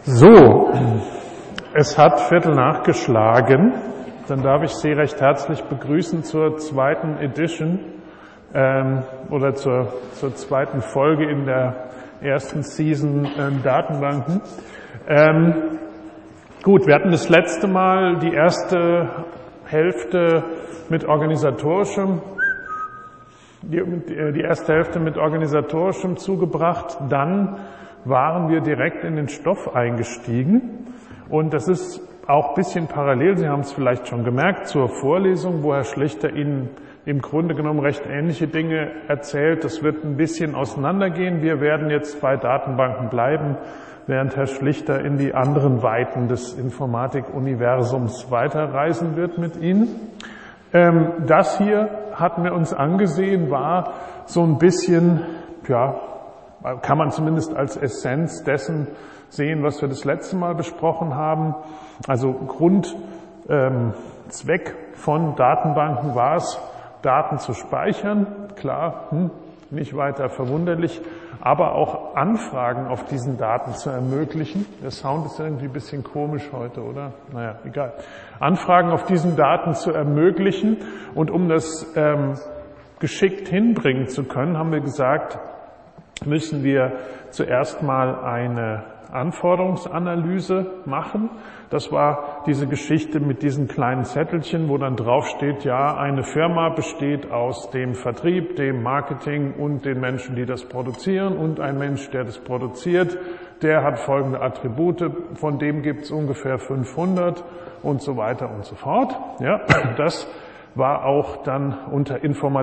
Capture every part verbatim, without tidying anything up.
So, es hat Viertel nachgeschlagen. Dann darf ich Sie recht herzlich begrüßen zur zweiten Edition ähm, oder zur, zur zweiten Folge in der ersten Season ähm, Datenbanken. Ähm, gut, wir hatten das letzte Mal die erste Hälfte mit organisatorischem, die, die erste Hälfte mit organisatorischem zugebracht. Dann waren wir direkt in den Stoff eingestiegen. Und das ist auch ein bisschen parallel, Sie haben es vielleicht schon gemerkt, zur Vorlesung, wo Herr Schlichter Ihnen im Grunde genommen recht ähnliche Dinge erzählt. Das wird ein bisschen auseinandergehen. Wir werden jetzt bei Datenbanken bleiben, während Herr Schlichter in die anderen Weiten des Informatik-Universums weiterreisen wird mit Ihnen. Ähm, das hier hatten wir uns angesehen, war so ein bisschen, ja, kann man zumindest als Essenz dessen sehen, was wir das letzte Mal besprochen haben. Also Grundzweck ähm, von Datenbanken war es, Daten zu speichern. Klar, hm, nicht weiter verwunderlich, aber auch Anfragen auf diesen Daten zu ermöglichen. Der Sound ist irgendwie ein bisschen komisch heute, oder? Naja, egal. Anfragen auf diesen Daten zu ermöglichen. Und um das ähm, geschickt hinbringen zu können, haben wir gesagt, müssen wir zuerst mal eine Anforderungsanalyse machen. Das war diese Geschichte mit diesen kleinen Zettelchen, wo dann drauf steht, ja, eine Firma besteht aus dem Vertrieb, dem Marketing und den Menschen, die das produzieren, und ein Mensch, der das produziert, der hat folgende Attribute, von dem gibt es ungefähr fünfhundert und so weiter und so fort. Ja, das war auch dann unter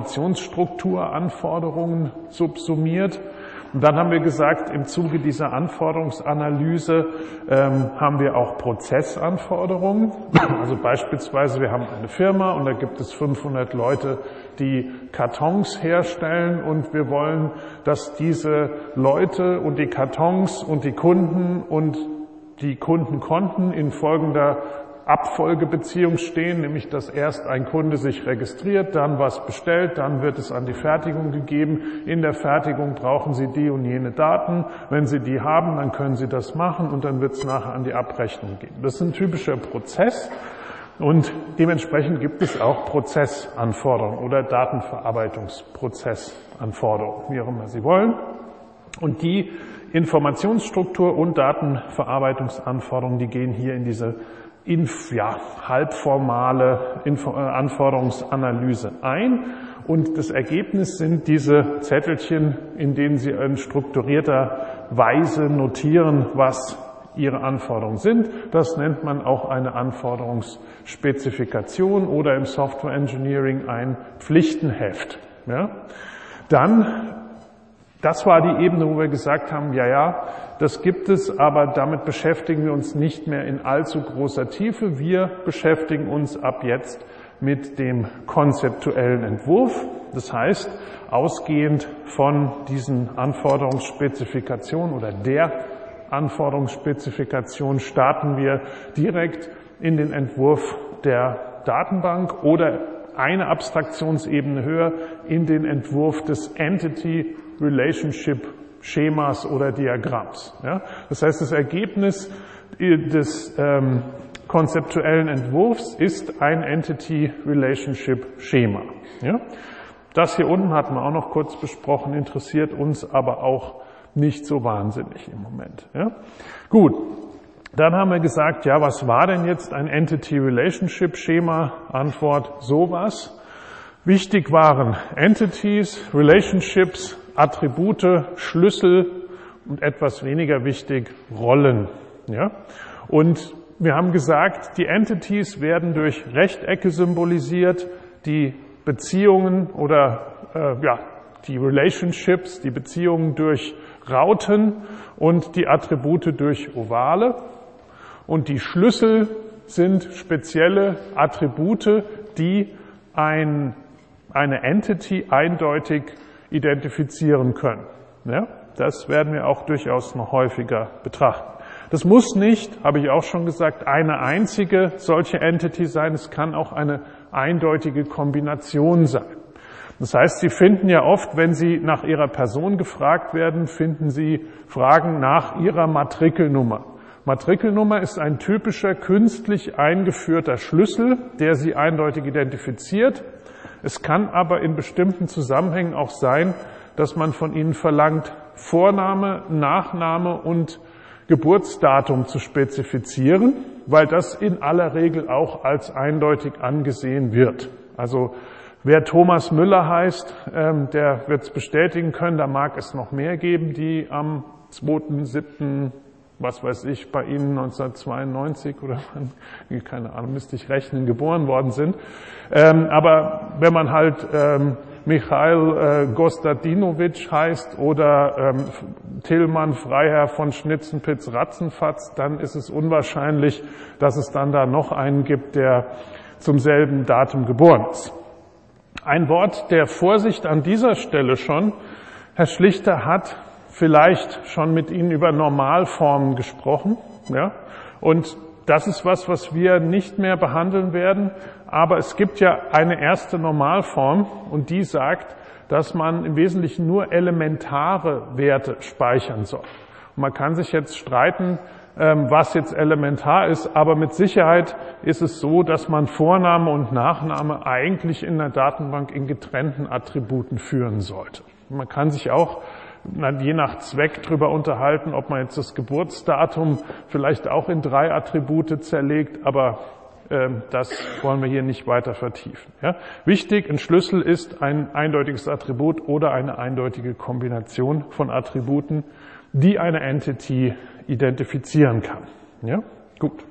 Informationsstrukturanforderungen subsumiert. Und dann haben wir gesagt, im Zuge dieser Anforderungsanalyse ähm, haben wir auch Prozessanforderungen. Also beispielsweise, wir haben eine Firma und da gibt es fünfhundert Leute, die Kartons herstellen, und wir wollen, dass diese Leute und die Kartons und die Kunden und die Kundenkonten in folgender Abfolgebeziehung stehen, nämlich dass erst ein Kunde sich registriert, dann was bestellt, dann wird es an die Fertigung gegeben. In der Fertigung brauchen Sie die und jene Daten. Wenn Sie die haben, dann können Sie das machen und dann wird es nachher an die Abrechnung gehen. Das ist ein typischer Prozess und dementsprechend gibt es auch Prozessanforderungen oder Datenverarbeitungsprozessanforderungen, wie auch immer Sie wollen. Und die Informationsstruktur und Datenverarbeitungsanforderungen, die gehen hier in diese Inf, ja, halbformale Info, äh, Anforderungsanalyse ein, und das Ergebnis sind diese Zettelchen, in denen Sie in strukturierter Weise notieren, was Ihre Anforderungen sind. Das nennt man auch eine Anforderungsspezifikation oder im Software Engineering ein Pflichtenheft. Ja. Dann, das war die Ebene, wo wir gesagt haben, ja, ja, das gibt es, aber damit beschäftigen wir uns nicht mehr in allzu großer Tiefe. Wir beschäftigen uns ab jetzt mit dem konzeptuellen Entwurf. Das heißt, ausgehend von diesen Anforderungsspezifikationen oder der Anforderungsspezifikation starten wir direkt in den Entwurf der Datenbank oder eine Abstraktionsebene höher in den Entwurf des Entity Relationship Schemas oder Diagramms. Ja? Das heißt, das Ergebnis des ähm, konzeptuellen Entwurfs ist ein Entity Relationship Schema. Ja? Das hier unten hatten wir auch noch kurz besprochen, interessiert uns aber auch nicht so wahnsinnig im Moment. Ja? Gut, dann haben wir gesagt, ja, was war denn jetzt ein Entity Relationship Schema? Antwort, sowas. Wichtig waren Entities, Relationships, Attribute, Schlüssel und etwas weniger wichtig, Rollen. Ja? Und wir haben gesagt, die Entities werden durch Rechtecke symbolisiert, die Beziehungen oder äh, ja, die Relationships, die Beziehungen durch Rauten und die Attribute durch Ovale. Und die Schlüssel sind spezielle Attribute, die ein, eine Entity eindeutig identifizieren können. Ja, das werden wir auch durchaus noch häufiger betrachten. Das muss nicht, habe ich auch schon gesagt, eine einzige solche Entity sein. Es kann auch eine eindeutige Kombination sein. Das heißt, Sie finden ja oft, wenn Sie nach Ihrer Person gefragt werden, finden Sie Fragen nach Ihrer Matrikelnummer. Matrikelnummer ist ein typischer künstlich eingeführter Schlüssel, der sie eindeutig identifiziert. Es kann aber in bestimmten Zusammenhängen auch sein, dass man von ihnen verlangt, Vorname, Nachname und Geburtsdatum zu spezifizieren, weil das in aller Regel auch als eindeutig angesehen wird. Also wer Thomas Müller heißt, ähm, der wird es bestätigen können, da mag es noch mehr geben, die am zweiten siebten was weiß ich, bei Ihnen neunzehnhundertzweiundneunzig oder keine Ahnung, müsste ich rechnen, geboren worden sind. Ähm, aber wenn man halt ähm, Michail äh, Gostadinowitsch heißt oder ähm, Tillmann Freiherr von Schnitzenpitz-Ratzenfatz, dann ist es unwahrscheinlich, dass es dann da noch einen gibt, der zum selben Datum geboren ist. Ein Wort der Vorsicht an dieser Stelle schon. Herr Schlichter hat vielleicht schon mit Ihnen über Normalformen gesprochen, ja, und das ist was, was wir nicht mehr behandeln werden, aber es gibt ja eine erste Normalform und die sagt, dass man im Wesentlichen nur elementare Werte speichern soll. Und man kann sich jetzt streiten, was jetzt elementar ist, aber mit Sicherheit ist es so, dass man Vorname und Nachname eigentlich in der Datenbank in getrennten Attributen führen sollte. Man kann sich auch je nach Zweck darüber unterhalten, ob man jetzt das Geburtsdatum vielleicht auch in drei Attribute zerlegt, aber äh, das wollen wir hier nicht weiter vertiefen. Ja? Wichtig, ein Schlüssel ist ein eindeutiges Attribut oder eine eindeutige Kombination von Attributen, die eine Entity identifizieren kann. Ja? Gut.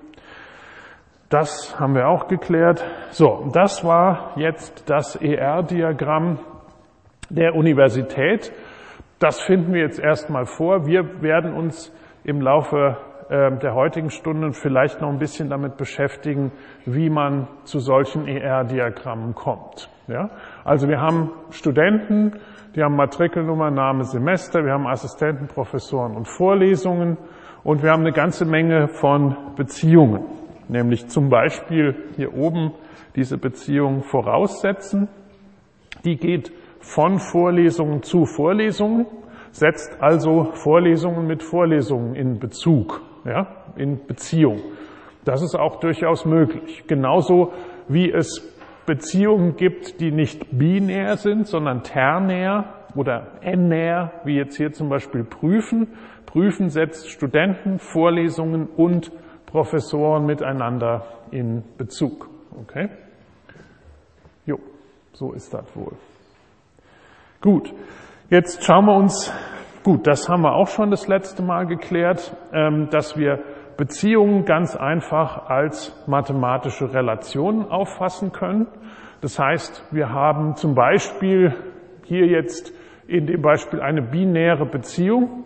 Das haben wir auch geklärt. So, das war jetzt das E R-Diagramm der Universität. Das finden wir jetzt erstmal vor. Wir werden uns im Laufe äh, der heutigen Stunden vielleicht noch ein bisschen damit beschäftigen, wie man zu solchen E R-Diagrammen kommt. Ja? Also wir haben Studenten, die haben Matrikelnummer, Name, Semester, wir haben Assistenten, Professoren und Vorlesungen und wir haben eine ganze Menge von Beziehungen, nämlich zum Beispiel hier oben diese Beziehung voraussetzen. Die geht von Vorlesungen zu Vorlesungen, setzt also Vorlesungen mit Vorlesungen in Bezug, ja, in Beziehung. Das ist auch durchaus möglich. Genauso wie es Beziehungen gibt, die nicht binär sind, sondern ternär oder ennär, wie jetzt hier zum Beispiel Prüfen. Prüfen setzt Studenten, Vorlesungen und Professoren miteinander in Bezug. Okay? Jo, so ist das wohl. Gut, jetzt schauen wir uns, gut, das haben wir auch schon das letzte Mal geklärt, dass wir Beziehungen ganz einfach als mathematische Relationen auffassen können. Das heißt, wir haben zum Beispiel hier jetzt in dem Beispiel eine binäre Beziehung,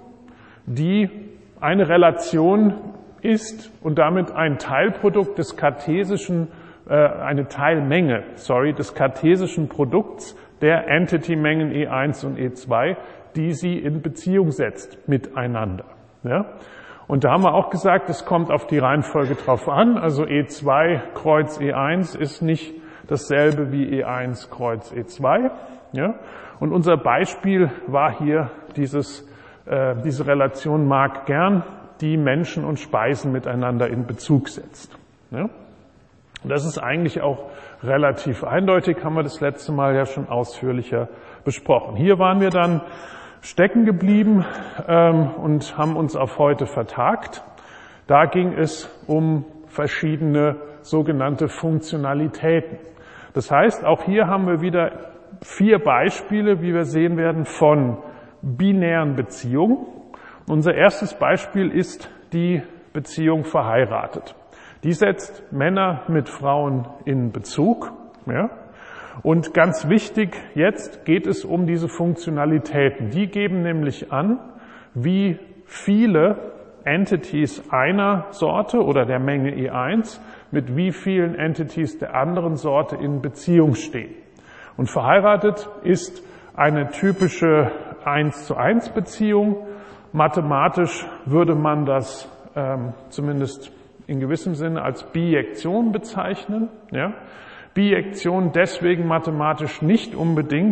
die eine Relation ist und damit ein Teilprodukt des kartesischen, äh, eine Teilmenge, sorry, des kartesischen Produkts der Entity-Mengen E eins und E zwei, die sie in Beziehung setzt miteinander. Ja? Und da haben wir auch gesagt, es kommt auf die Reihenfolge drauf an. Also E zwei Kreuz E eins ist nicht dasselbe wie E eins Kreuz E zwei. Ja? Und unser Beispiel war hier dieses, äh, diese Relation mag gern, die Menschen und Speisen miteinander in Bezug setzt. Ja? Und das ist eigentlich auch relativ eindeutig, haben wir das letzte Mal ja schon ausführlicher besprochen. Hier waren wir dann stecken geblieben ähm, und haben uns auf heute vertagt. Da ging es um verschiedene sogenannte Funktionalitäten. Das heißt, auch hier haben wir wieder vier Beispiele, wie wir sehen werden, von binären Beziehungen. Unser erstes Beispiel ist die Beziehung verheiratet. Die setzt Männer mit Frauen in Bezug. Ja? Und ganz wichtig, jetzt geht es um diese Funktionalitäten. Die geben nämlich an, wie viele Entities einer Sorte oder der Menge E eins mit wie vielen Entities der anderen Sorte in Beziehung stehen. Und verheiratet ist eine typische eins zu eins Beziehung. Mathematisch würde man das ähm, zumindest in gewissem Sinne als Bijektion bezeichnen. Ja? Bijektion deswegen mathematisch nicht unbedingt,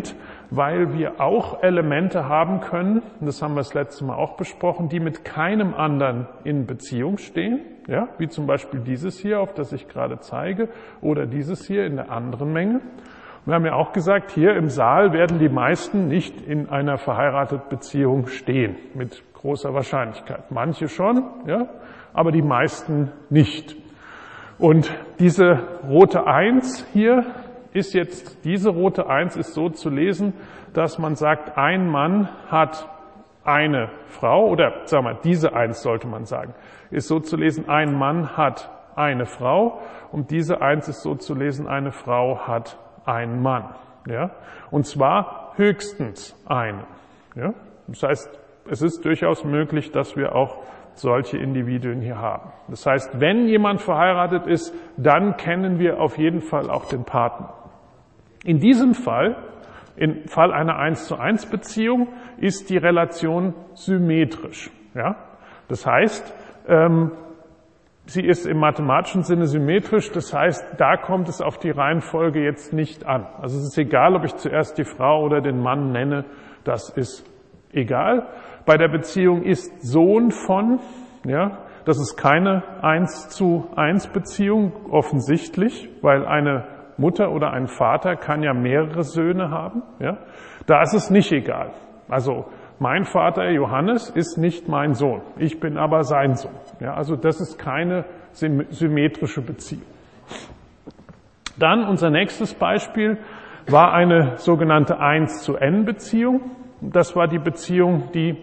weil wir auch Elemente haben können, das haben wir das letzte Mal auch besprochen, die mit keinem anderen in Beziehung stehen, ja, wie zum Beispiel dieses hier, auf das ich gerade zeige, oder dieses hier in der anderen Menge. Wir haben ja auch gesagt, hier im Saal werden die meisten nicht in einer verheirateten Beziehung stehen, mit großer Wahrscheinlichkeit. Manche schon, ja, aber die meisten nicht. Und diese rote Eins hier ist jetzt, diese rote Eins ist so zu lesen, dass man sagt, ein Mann hat eine Frau, oder sagen wir, diese Eins sollte man sagen, ist so zu lesen, ein Mann hat eine Frau, und diese Eins ist so zu lesen, eine Frau hat einen Mann. Ja? Und zwar höchstens eine. Ja? Das heißt, es ist durchaus möglich, dass wir auch solche Individuen hier haben. Das heißt, wenn jemand verheiratet ist, dann kennen wir auf jeden Fall auch den Partner. In diesem Fall, im Fall einer eins zu eins Beziehung, ist die Relation symmetrisch. Ja? Das heißt, ähm, sie ist im mathematischen Sinne symmetrisch, das heißt, da kommt es auf die Reihenfolge jetzt nicht an. Also es ist egal, ob ich zuerst die Frau oder den Mann nenne, das ist egal. Bei der Beziehung ist Sohn von, ja, das ist keine eins zu eins Beziehung, offensichtlich, weil eine Mutter oder ein Vater kann ja mehrere Söhne haben. Ja. Da ist es nicht egal. Also mein Vater Johannes ist nicht mein Sohn, ich bin aber sein Sohn. Ja, also das ist keine symmetrische Beziehung. Dann unser nächstes Beispiel war eine sogenannte eins zu n Beziehung. Das war die Beziehung, die...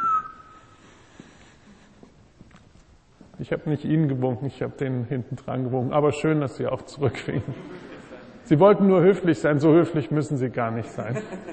Ich habe nicht Ihnen gewunken, ich habe den hinten dran gewunken, aber schön, dass Sie auch zurückwinken. Sie wollten nur höflich sein, so höflich müssen Sie gar nicht sein.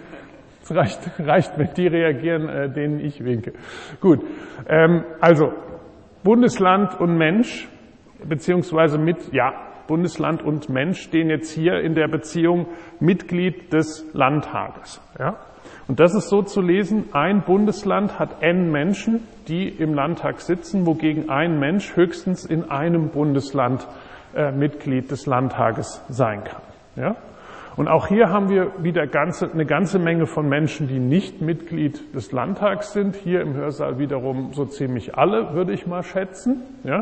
Es reicht, reicht, wenn die reagieren, äh, denen ich winke. Gut, ähm, also Bundesland und Mensch, beziehungsweise mit, ja, Bundesland und Mensch stehen jetzt hier in der Beziehung Mitglied des Landtages. Ja? Und das ist so zu lesen, ein Bundesland hat n Menschen, die im Landtag sitzen, wogegen ein Mensch höchstens in einem Bundesland äh, Mitglied des Landtages sein kann. Ja? Und auch hier haben wir wieder ganze, eine ganze Menge von Menschen, die nicht Mitglied des Landtags sind. Hier im Hörsaal wiederum so ziemlich alle, würde ich mal schätzen. Ja?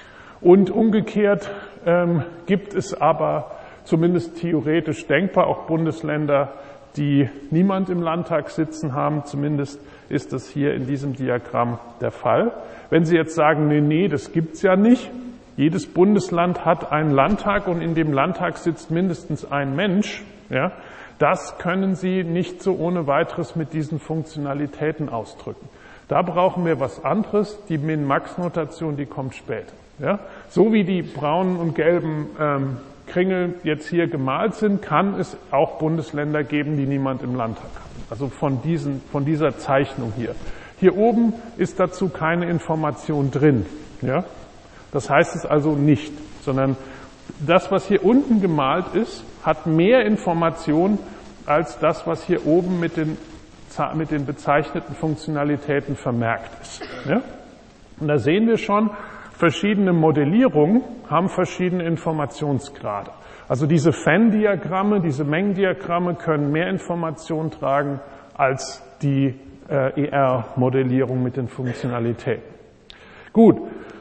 Und umgekehrt ähm, gibt es aber zumindest theoretisch denkbar auch Bundesländer, die niemand im Landtag sitzen haben. Zumindest ist das hier in diesem Diagramm der Fall. Wenn Sie jetzt sagen, nee, nee, das gibt's ja nicht. Jedes Bundesland hat einen Landtag und in dem Landtag sitzt mindestens ein Mensch. Ja, das können Sie nicht so ohne weiteres mit diesen Funktionalitäten ausdrücken. Da brauchen wir was anderes. Die Min-Max-Notation, die kommt später. Ja, so wie die braunen und gelben ähm, Kringel jetzt hier gemalt sind, kann es auch Bundesländer geben, die niemand im Landtag haben. Also von diesen, von dieser Zeichnung hier. Hier oben ist dazu keine Information drin. Ja? Das heißt es also nicht, sondern das, was hier unten gemalt ist, hat mehr Information als das, was hier oben mit den, mit den bezeichneten Funktionalitäten vermerkt ist. Ja? Und da sehen wir schon, verschiedene Modellierungen haben verschiedene Informationsgrade. Also diese Venn-Diagramme, diese Mengendiagramme können mehr Information tragen als die äh, E R-Modellierung mit den Funktionalitäten. Gut,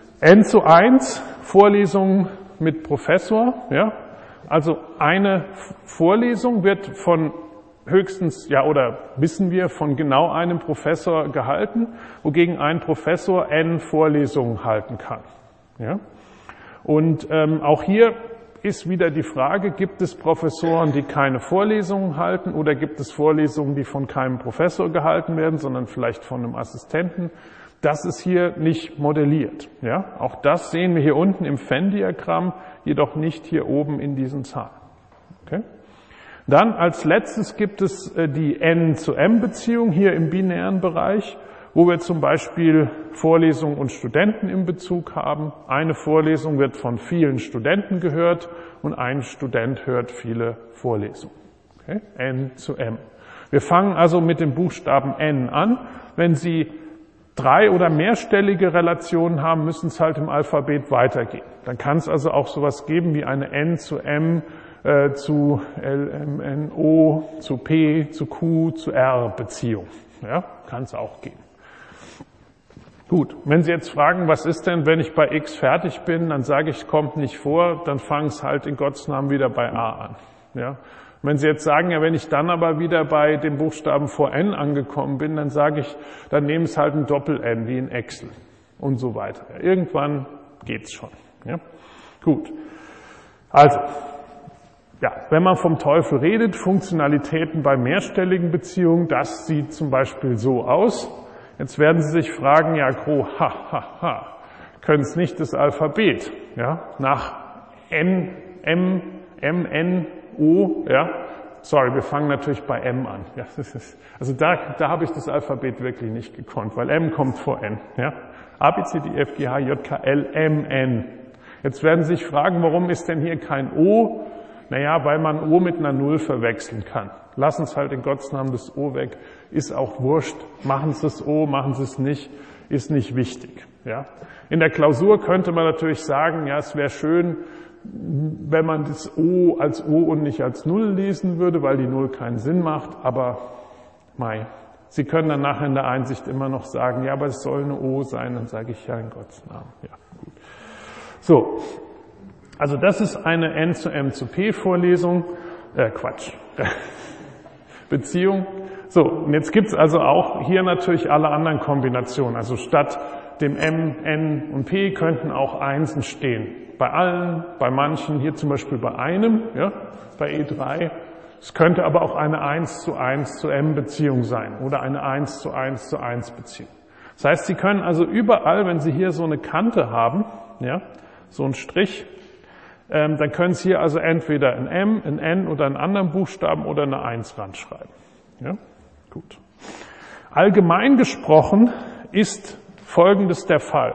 N zu eins, Vorlesungen mit Professor. Ja? Also eine Vorlesung wird von höchstens, ja, oder wissen wir, von genau einem Professor gehalten, wogegen ein Professor n Vorlesungen halten kann. Ja? Und ähm, auch hier ist wieder die Frage, gibt es Professoren, die keine Vorlesungen halten, oder gibt es Vorlesungen, die von keinem Professor gehalten werden, sondern vielleicht von einem Assistenten? Das ist hier nicht modelliert. Ja? Auch das sehen wir hier unten im Venn-Diagramm, jedoch nicht hier oben in diesen Zahlen. Okay? Dann als letztes gibt es die N zu M Beziehung hier im binären Bereich, wo wir zum Beispiel Vorlesungen und Studenten im Bezug haben. Eine Vorlesung wird von vielen Studenten gehört und ein Student hört viele Vorlesungen. Okay? N zu M. Wir fangen also mit dem Buchstaben N an. Wenn Sie drei- oder mehrstellige Relationen haben, müssen es halt im Alphabet weitergehen. Dann kann es also auch sowas geben wie eine N zu M äh, zu L, M, N, O, zu P, zu Q, zu R Beziehung. Ja, kann es auch geben. Gut, wenn Sie jetzt fragen, was ist denn, wenn ich bei X fertig bin, dann sage ich, kommt nicht vor, dann fangen es halt in Gottes Namen wieder bei A an. Ja. Wenn Sie jetzt sagen, ja, wenn ich dann aber wieder bei dem Buchstaben vor N angekommen bin, dann sage ich, dann nehmen es halt ein Doppel-N wie in Excel und so weiter. Ja, irgendwann geht's schon. Ja. Gut. Also, ja, wenn man vom Teufel redet, Funktionalitäten bei mehrstelligen Beziehungen, das sieht zum Beispiel so aus. Jetzt werden Sie sich fragen, ja, Gro, ha, ha, ha, können es nicht das Alphabet, ja, nach N, M, M, N, O, ja, sorry, wir fangen natürlich bei M an, ja, das ist, also da, da habe ich das Alphabet wirklich nicht gekonnt, weil M kommt vor N, ja, A, B, C, D, E, F, G, H, J, K, L, M, N. Jetzt werden Sie sich fragen, warum ist denn hier kein O? Naja, weil man O mit einer Null verwechseln kann. Lassen Sie halt in Gottes Namen das O weg, ist auch wurscht. Machen Sie das O, machen Sie es nicht, ist nicht wichtig. Ja. In der Klausur könnte man natürlich sagen, ja, es wäre schön, wenn man das O als O und nicht als Null lesen würde, weil die Null keinen Sinn macht, aber mei. Sie können dann nachher in der Einsicht immer noch sagen, ja, aber es soll eine O sein, dann sage ich ja in Gottes Namen. Ja, gut. So. Also das ist eine N zu M zu P Vorlesung, äh, Quatsch, Beziehung. So, und jetzt gibt's also auch hier natürlich alle anderen Kombinationen. Also statt dem M, N und P könnten auch Einsen stehen. Bei allen, bei manchen, hier zum Beispiel bei einem, ja, bei E drei. Es könnte aber auch eine eins zu eins zu M Beziehung sein oder eine eins zu eins zu eins Beziehung. Das heißt, Sie können also überall, wenn Sie hier so eine Kante haben, ja, so einen Strich, Ähm, dann können Sie hier also entweder ein M, ein N oder einen anderen Buchstaben oder eine eins ranschreiben. Ja? Gut. Allgemein gesprochen ist Folgendes der Fall.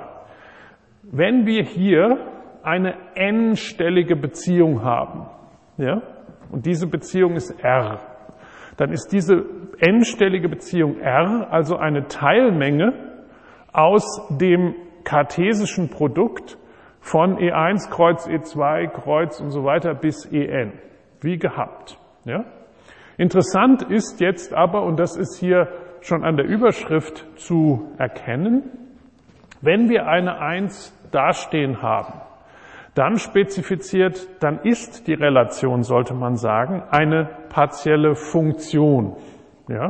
Wenn wir hier eine n-stellige Beziehung haben, ja, und diese Beziehung ist R, dann ist diese n-stellige Beziehung R also eine Teilmenge aus dem kartesischen Produkt von E eins, Kreuz, E zwei, Kreuz und so weiter bis E N, wie gehabt. Ja? Interessant ist jetzt aber, und das ist hier schon an der Überschrift zu erkennen, wenn wir eine eins dastehen haben, dann spezifiziert, dann ist die Relation, sollte man sagen, eine partielle Funktion. Ja?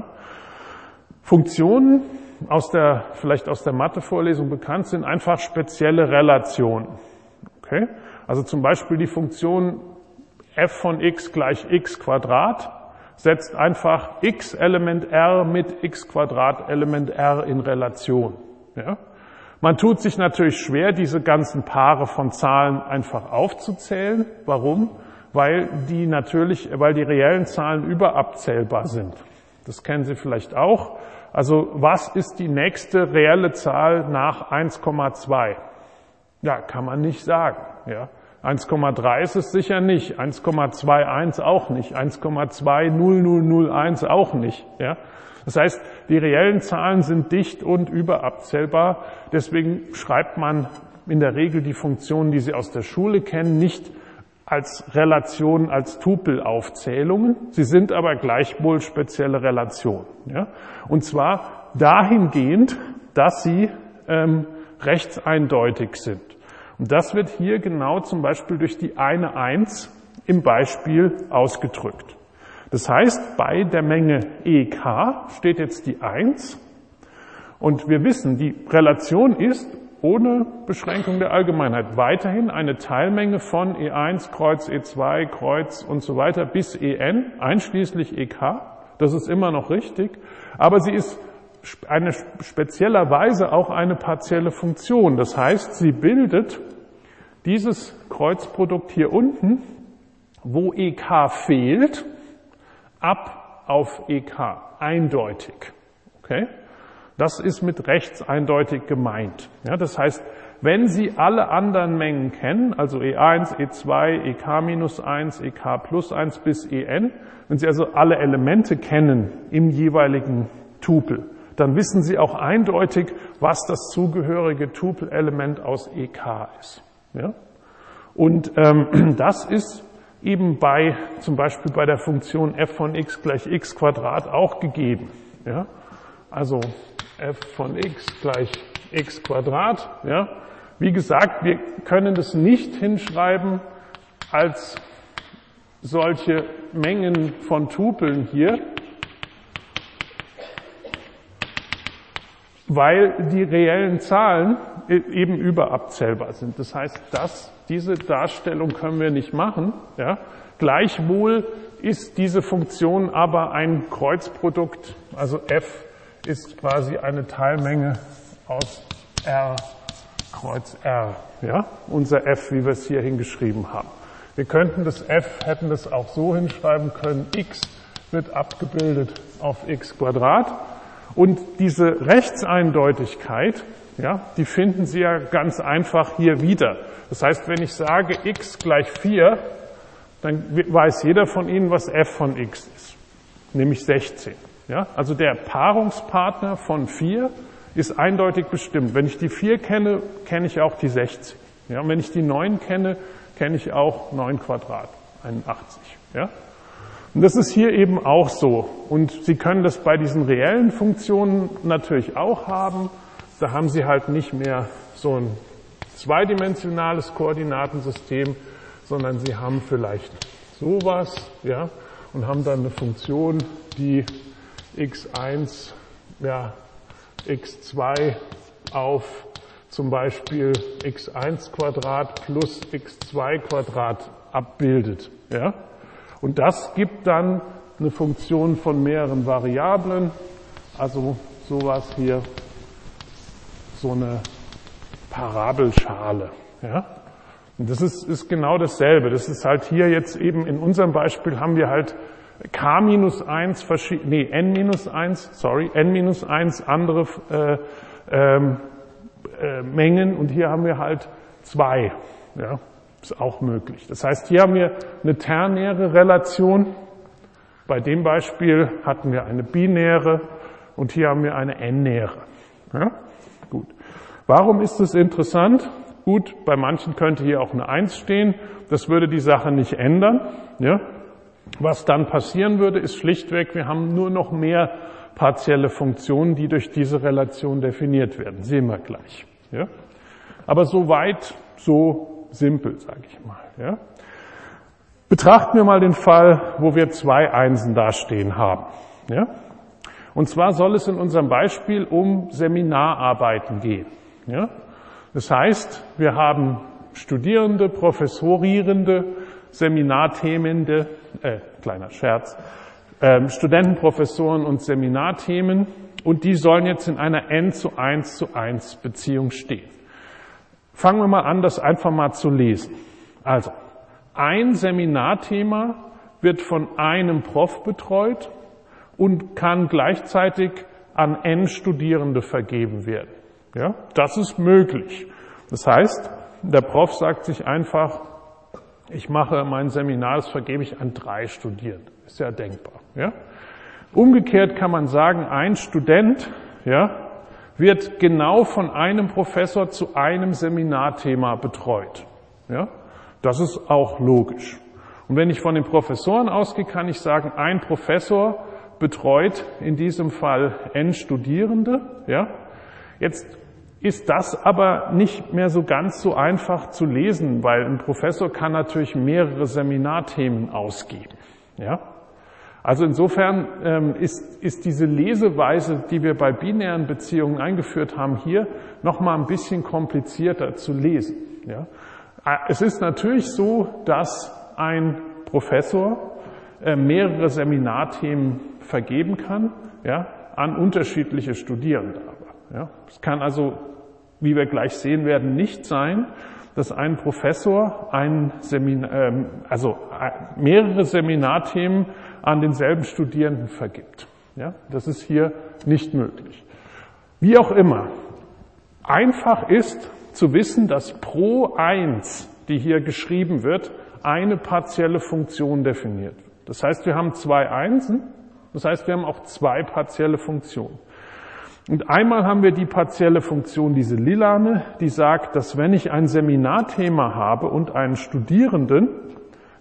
Funktionen, aus der, vielleicht aus der Mathe-Vorlesung bekannt, sind einfach spezielle Relationen. Okay? Also zum Beispiel die Funktion f von x gleich x Quadrat setzt einfach x Element r mit x Quadrat Element r in Relation. Ja? Man tut sich natürlich schwer, diese ganzen Paare von Zahlen einfach aufzuzählen. Warum? Weil die natürlich, weil die reellen Zahlen überabzählbar sind. Das kennen Sie vielleicht auch. Also was ist die nächste reelle Zahl nach eins Komma zwei? Ja, kann man nicht sagen. Ja. eins Komma drei ist es sicher nicht, eins Komma zweiundzwanzig auch nicht, eins Komma zwei null null null eins auch nicht. Ja. Das heißt, die reellen Zahlen sind dicht und überabzählbar. Deswegen schreibt man in der Regel die Funktionen, die Sie aus der Schule kennen, nicht als Relationen, als Tupelaufzählungen. Sie sind aber gleichwohl spezielle Relationen. Ja? Und zwar dahingehend, dass sie ähm, rechtseindeutig sind. Und das wird hier genau zum Beispiel durch die eine eins im Beispiel ausgedrückt. Das heißt, bei der Menge E K steht jetzt die eins. Und wir wissen, die Relation ist ohne Beschränkung der Allgemeinheit weiterhin eine Teilmenge von E eins, Kreuz, E zwei, Kreuz und so weiter bis E N, einschließlich E K. Das ist immer noch richtig. Aber sie ist eine speziellerweise auch eine partielle Funktion. Das heißt, sie bildet dieses Kreuzprodukt hier unten, wo E K fehlt, ab auf E K, eindeutig. Okay? Das ist mit rechts eindeutig gemeint. Ja, das heißt, wenn Sie alle anderen Mengen kennen, also E eins, E zwei, E K minus eins, E K plus eins bis E N, wenn Sie also alle Elemente kennen im jeweiligen Tupel, dann wissen Sie auch eindeutig, was das zugehörige Tupelelement aus E K ist. Ja? Und ähm, das ist eben bei, zum Beispiel bei der Funktion f von x gleich x Quadrat auch gegeben. Ja? Also f von x gleich x Quadrat. Ja? Wie gesagt, wir können das nicht hinschreiben als solche Mengen von Tupeln hier, weil die reellen Zahlen eben überabzählbar sind. Das heißt, das, diese Darstellung können wir nicht machen. Ja. Gleichwohl ist diese Funktion aber ein Kreuzprodukt, also f ist quasi eine Teilmenge aus R Kreuz R. Ja. Unser f, wie wir es hier hingeschrieben haben. Wir könnten das f, hätten das auch so hinschreiben können, x wird abgebildet auf x Quadrat. Und diese Rechtseindeutigkeit, ja, die finden Sie ja ganz einfach hier wieder. Das heißt, wenn ich sage x gleich vier, dann weiß jeder von Ihnen, was f von x ist, nämlich sechzehn. Ja, also der Paarungspartner von vier ist eindeutig bestimmt. Wenn ich die vier kenne, kenne ich auch die sechzehn. Ja, und wenn ich die neun kenne, kenne ich auch neun Quadrat, einundachtzig. Ja. Und das ist hier eben auch so. Und Sie können das bei diesen reellen Funktionen natürlich auch haben. Da haben Sie halt nicht mehr so ein zweidimensionales Koordinatensystem, sondern Sie haben vielleicht sowas, ja, und haben dann eine Funktion, die x eins, ja, x zwei auf zum Beispiel x eins Quadrat plus x zwei Quadrat abbildet, ja. Und das gibt dann eine Funktion von mehreren Variablen, also sowas hier, so eine Parabelschale. Ja? Und das ist, ist genau dasselbe. Das ist halt hier jetzt eben in unserem Beispiel haben wir halt k minus eins, nee, n minus eins, sorry, n minus eins andere äh, ähm, äh, Mengen und hier haben wir halt zwei. Ja? Ist auch möglich. Das heißt, hier haben wir eine ternäre Relation. Bei dem Beispiel hatten wir eine binäre und hier haben wir eine n-nähere. Ja? Gut. Warum ist das interessant? Gut, bei manchen könnte hier auch eine eins stehen. Das würde die Sache nicht ändern. Ja? Was dann passieren würde, ist schlichtweg, wir haben nur noch mehr partielle Funktionen, die durch diese Relation definiert werden. Sehen wir gleich. Ja? Aber so weit, so simpel, sage ich mal. Ja. Betrachten wir mal den Fall, wo wir zwei Einsen dastehen haben. Ja. Und zwar soll es in unserem Beispiel um Seminararbeiten gehen. Ja. Das heißt, wir haben Studierende, Professorierende, Seminarthemende, äh, kleiner Scherz, äh, Studenten, Professoren und Seminarthemen und die sollen jetzt in einer n zu eins zu eins Beziehung stehen. Fangen wir mal an, das einfach mal zu lesen. Also, ein Seminarthema wird von einem Prof betreut und kann gleichzeitig an n Studierende vergeben werden. Ja, das ist möglich. Das heißt, der Prof sagt sich einfach, ich mache mein Seminar, das vergebe ich an drei Studierende. Ist ja denkbar. Ja? Umgekehrt kann man sagen, ein Student, ja, wird genau von einem Professor zu einem Seminarthema betreut. Ja? Das ist auch logisch. Und wenn ich von den Professoren ausgehe, kann ich sagen, ein Professor betreut in diesem Fall n Studierende. Ja? Jetzt ist das aber nicht mehr so ganz so einfach zu lesen, weil ein Professor kann natürlich mehrere Seminarthemen ausgeben. Ja? Also insofern ähm, ist, ist diese Leseweise, die wir bei binären Beziehungen eingeführt haben, hier nochmal ein bisschen komplizierter zu lesen. Ja? Es ist natürlich so, dass ein Professor äh, mehrere Seminarthemen vergeben kann, ja, an unterschiedliche Studierende. Aber, ja? Es kann also, wie wir gleich sehen werden, nicht sein, dass ein Professor ein Seminar, äh, also äh, mehrere Seminarthemen an denselben Studierenden vergibt. Ja, das ist hier nicht möglich. Wie auch immer, einfach ist zu wissen, dass pro eins, die hier geschrieben wird, eine partielle Funktion definiert wird. Das heißt, wir haben zwei Einsen, das heißt, wir haben auch zwei partielle Funktionen. Und einmal haben wir die partielle Funktion, diese lilane, die sagt, dass wenn ich ein Seminarthema habe und einen Studierenden,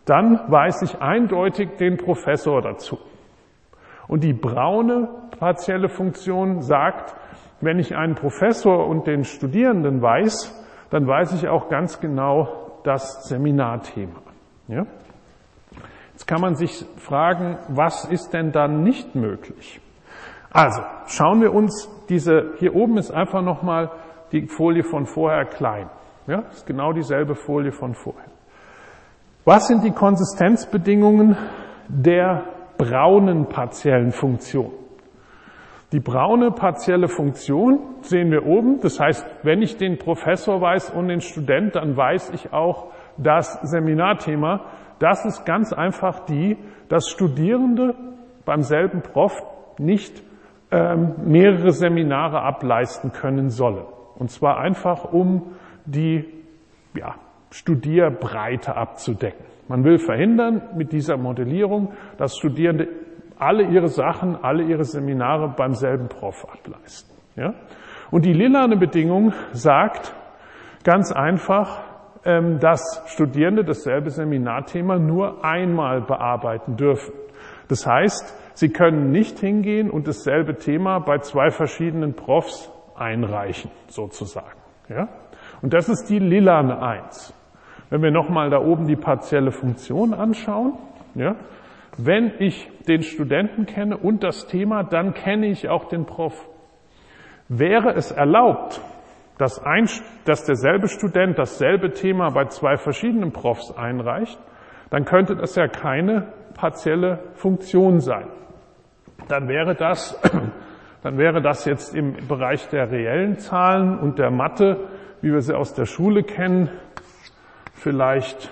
dann weiß ich eindeutig den Professor dazu. Und die braune partielle Funktion sagt, wenn ich einen Professor und den Studierenden weiß, dann weiß ich auch ganz genau das Seminarthema. Ja? Jetzt kann man sich fragen, was ist denn dann nicht möglich? Also, schauen wir uns diese, hier oben ist einfach nochmal die Folie von vorher klein. Ja, das ist genau dieselbe Folie von vorher. Was sind die Konsistenzbedingungen der braunen partiellen Funktion? Die braune partielle Funktion sehen wir oben. Das heißt, wenn ich den Professor weiß und den Student, dann weiß ich auch das Seminarthema. Das ist ganz einfach die, dass Studierende beim selben Prof nicht ähm, mehrere Seminare ableisten können sollen. Und zwar einfach, um die ja, Studierbreite abzudecken. Man will verhindern mit dieser Modellierung, dass Studierende alle ihre Sachen, alle ihre Seminare beim selben Prof ableisten. Ja? Und die lilane Bedingung sagt ganz einfach, dass Studierende dasselbe Seminarthema nur einmal bearbeiten dürfen. Das heißt, sie können nicht hingehen und dasselbe Thema bei zwei verschiedenen Profs einreichen, sozusagen. Ja? Und das ist die lilane eins. Wenn wir nochmal da oben die partielle Funktion anschauen, ja, wenn ich den Studenten kenne und das Thema, dann kenne ich auch den Prof. Wäre es erlaubt, dass, ein, dass derselbe Student dasselbe Thema bei zwei verschiedenen Profs einreicht, dann könnte das ja keine partielle Funktion sein. Dann wäre das, dann wäre das jetzt im Bereich der reellen Zahlen und der Mathe, wie wir sie aus der Schule kennen, vielleicht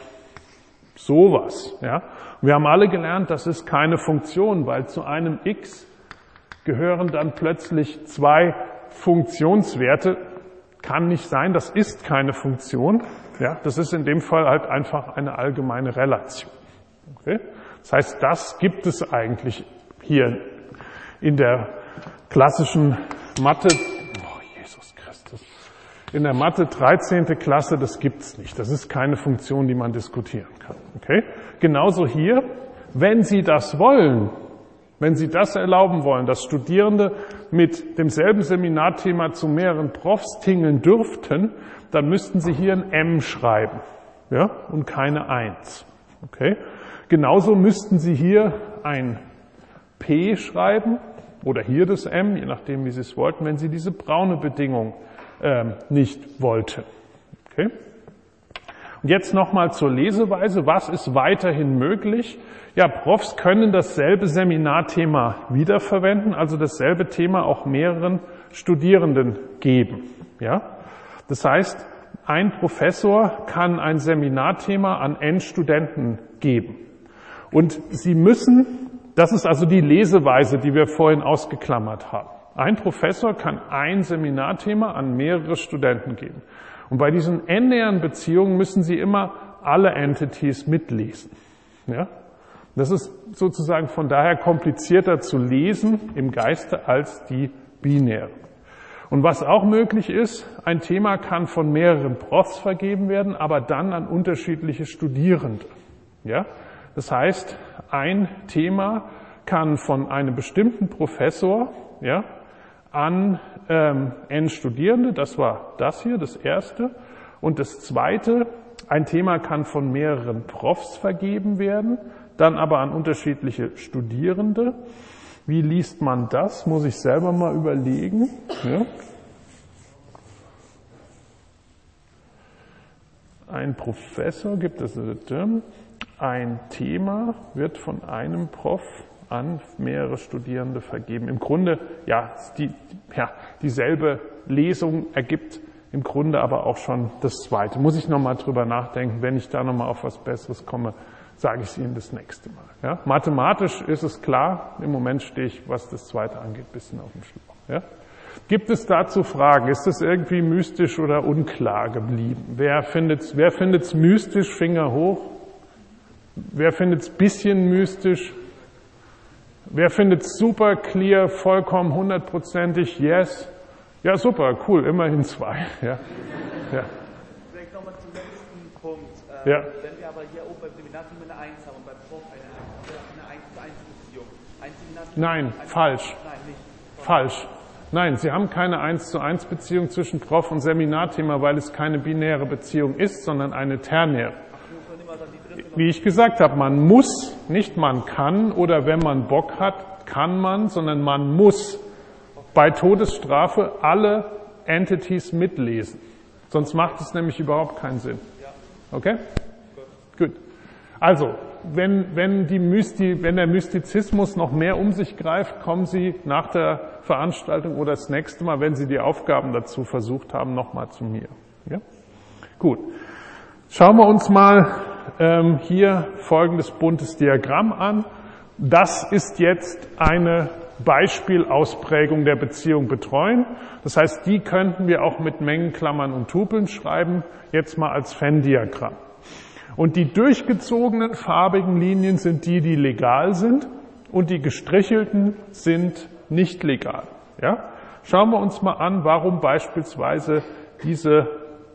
sowas. Ja? Wir haben alle gelernt, das ist keine Funktion, weil zu einem x gehören dann plötzlich zwei Funktionswerte. Kann nicht sein, das ist keine Funktion. Ja? Das ist in dem Fall halt einfach eine allgemeine Relation. Okay? Das heißt, das gibt es eigentlich hier in der klassischen Mathe. Oh, Jesus Christus. In der Mathe dreizehnte Klasse, das gibt's nicht. Das ist keine Funktion, die man diskutieren kann. Okay? Genauso hier, wenn Sie das wollen, wenn Sie das erlauben wollen, dass Studierende mit demselben Seminarthema zu mehreren Profs tingeln dürften, dann müssten Sie hier ein M schreiben, ja, und keine eins. Okay? Genauso müssten Sie hier ein P schreiben oder hier das M, je nachdem, wie Sie es wollten, wenn Sie diese braune Bedingung ähm, nicht wollten. Okay? Und jetzt nochmal zur Leseweise. Was ist weiterhin möglich? Ja, Profs können dasselbe Seminarthema wiederverwenden, also dasselbe Thema auch mehreren Studierenden geben. Ja? Das heißt, ein Professor kann ein Seminarthema an N Studenten geben. Und Sie müssen, das ist also die Leseweise, die wir vorhin ausgeklammert haben. Ein Professor kann ein Seminarthema an mehrere Studenten geben. Und bei diesen n-näheren Beziehungen müssen Sie immer alle Entities mitlesen. Ja? Das ist sozusagen von daher komplizierter zu lesen im Geiste als die binären. Und was auch möglich ist, ein Thema kann von mehreren Profs vergeben werden, aber dann an unterschiedliche Studierende. Ja? Das heißt, ein Thema kann von einem bestimmten Professor, ja, an ähm, N Studierende, das war das hier, das erste. Und das zweite, ein Thema kann von mehreren Profs vergeben werden, dann aber an unterschiedliche Studierende. Wie liest man das? Muss ich selber mal überlegen. Ja. Ein Professor gibt es, ein Thema wird von einem Prof an mehrere Studierende vergeben. Im Grunde, ja, die, ja, dieselbe Lesung ergibt im Grunde aber auch schon das Zweite. Muss ich nochmal drüber nachdenken. Wenn ich da nochmal auf was Besseres komme, sage ich es Ihnen das nächste Mal. Ja? Mathematisch ist es klar. Im Moment stehe ich, was das Zweite angeht, ein bisschen auf dem Schlauch. Ja? Gibt es dazu Fragen? Ist das irgendwie mystisch oder unklar geblieben? Wer findet's, wer findet's mystisch? Finger hoch. Wer findet's bisschen mystisch? Wer findet's super clear, vollkommen hundertprozentig? Yes. Ja, super, cool, immerhin zwei. Ja. Ja. Vielleicht nochmal zum letzten Punkt. Äh, Ja. Wenn wir aber hier oben beim Seminarteam eine eins haben und beim Prof eine eins, haben wir eine eins zu eins Beziehung. Ein Seminarteam Nein, eine falsch. Nein, nicht. Falsch. Nein, Sie haben keine eins zu eins Beziehung zwischen Prof und Seminarthema, weil es keine binäre Beziehung ist, sondern eine ternäre. Wie ich gesagt habe, man muss, nicht man kann oder wenn man Bock hat, kann man, sondern man muss bei Todesstrafe alle Entities mitlesen. Sonst macht es nämlich überhaupt keinen Sinn. Okay? Gut. Also, wenn, wenn, die Mysti, wenn der Mystizismus noch mehr um sich greift, kommen Sie nach der Veranstaltung oder das nächste Mal, wenn Sie die Aufgaben dazu versucht haben, nochmal zu mir. Ja? Gut. Schauen wir uns mal ähm, hier folgendes buntes Diagramm an. Das ist jetzt eine Beispielausprägung der Beziehung betreuen. Das heißt, die könnten wir auch mit Mengenklammern und Tupeln schreiben, jetzt mal als Venn-Diagramm. Und die durchgezogenen farbigen Linien sind die, die legal sind, und die gestrichelten sind nicht legal. Ja? Schauen wir uns mal an, warum beispielsweise diese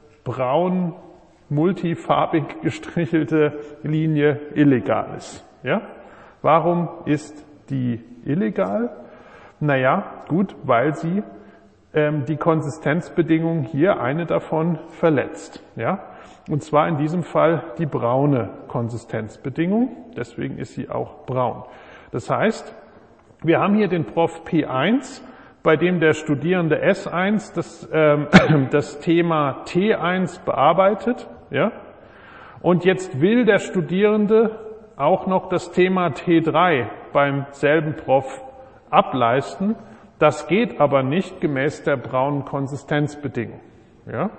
braun, multifarbig gestrichelte Linie illegal ist. Ja? Warum ist die illegal? Naja, gut, weil sie ähm, die Konsistenzbedingung hier, eine davon, verletzt. Ja? Und zwar in diesem Fall die braune Konsistenzbedingung, deswegen ist sie auch braun. Das heißt, wir haben hier den Prof P eins, bei dem der Studierende S eins das, ähm, das Thema T eins bearbeitet. Ja? Und jetzt will der Studierende auch noch das Thema T drei beim selben Prof ableisten. Das geht aber nicht gemäß der braunen Konsistenzbedingung. Ja?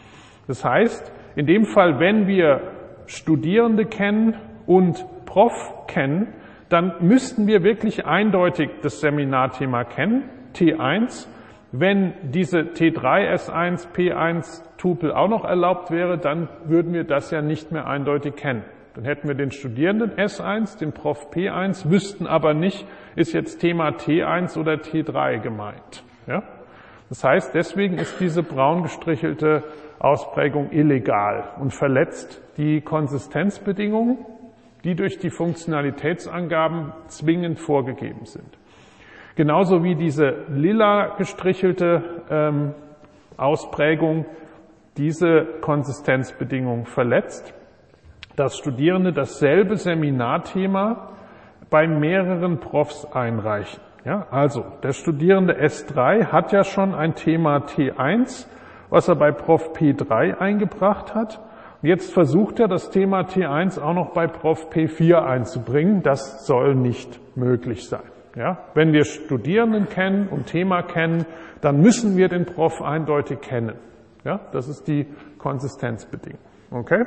Das heißt, in dem Fall, wenn wir Studierende kennen und Prof kennen, dann müssten wir wirklich eindeutig das Seminarthema kennen, T eins. Wenn diese T drei, S eins, P eins Tupel auch noch erlaubt wäre, dann würden wir das ja nicht mehr eindeutig kennen. Dann hätten wir den Studierenden S eins, den Prof P eins, wüssten aber nicht, ist jetzt Thema T eins oder T drei gemeint. Ja? Das heißt, deswegen ist diese braun gestrichelte Ausprägung illegal und verletzt die Konsistenzbedingungen, die durch die Funktionalitätsangaben zwingend vorgegeben sind. Genauso wie diese lila gestrichelte ähm, Ausprägung diese Konsistenzbedingung verletzt, dass Studierende dasselbe Seminarthema bei mehreren Profs einreichen. Ja, also der Studierende S drei hat ja schon ein Thema T eins, was er bei Prof P drei eingebracht hat. Und jetzt versucht er, das Thema T eins auch noch bei Prof P vier einzubringen. Das soll nicht möglich sein. Ja, wenn wir Studierenden kennen und Thema kennen, dann müssen wir den Prof eindeutig kennen. Ja, das ist die Konsistenzbedingung. Okay?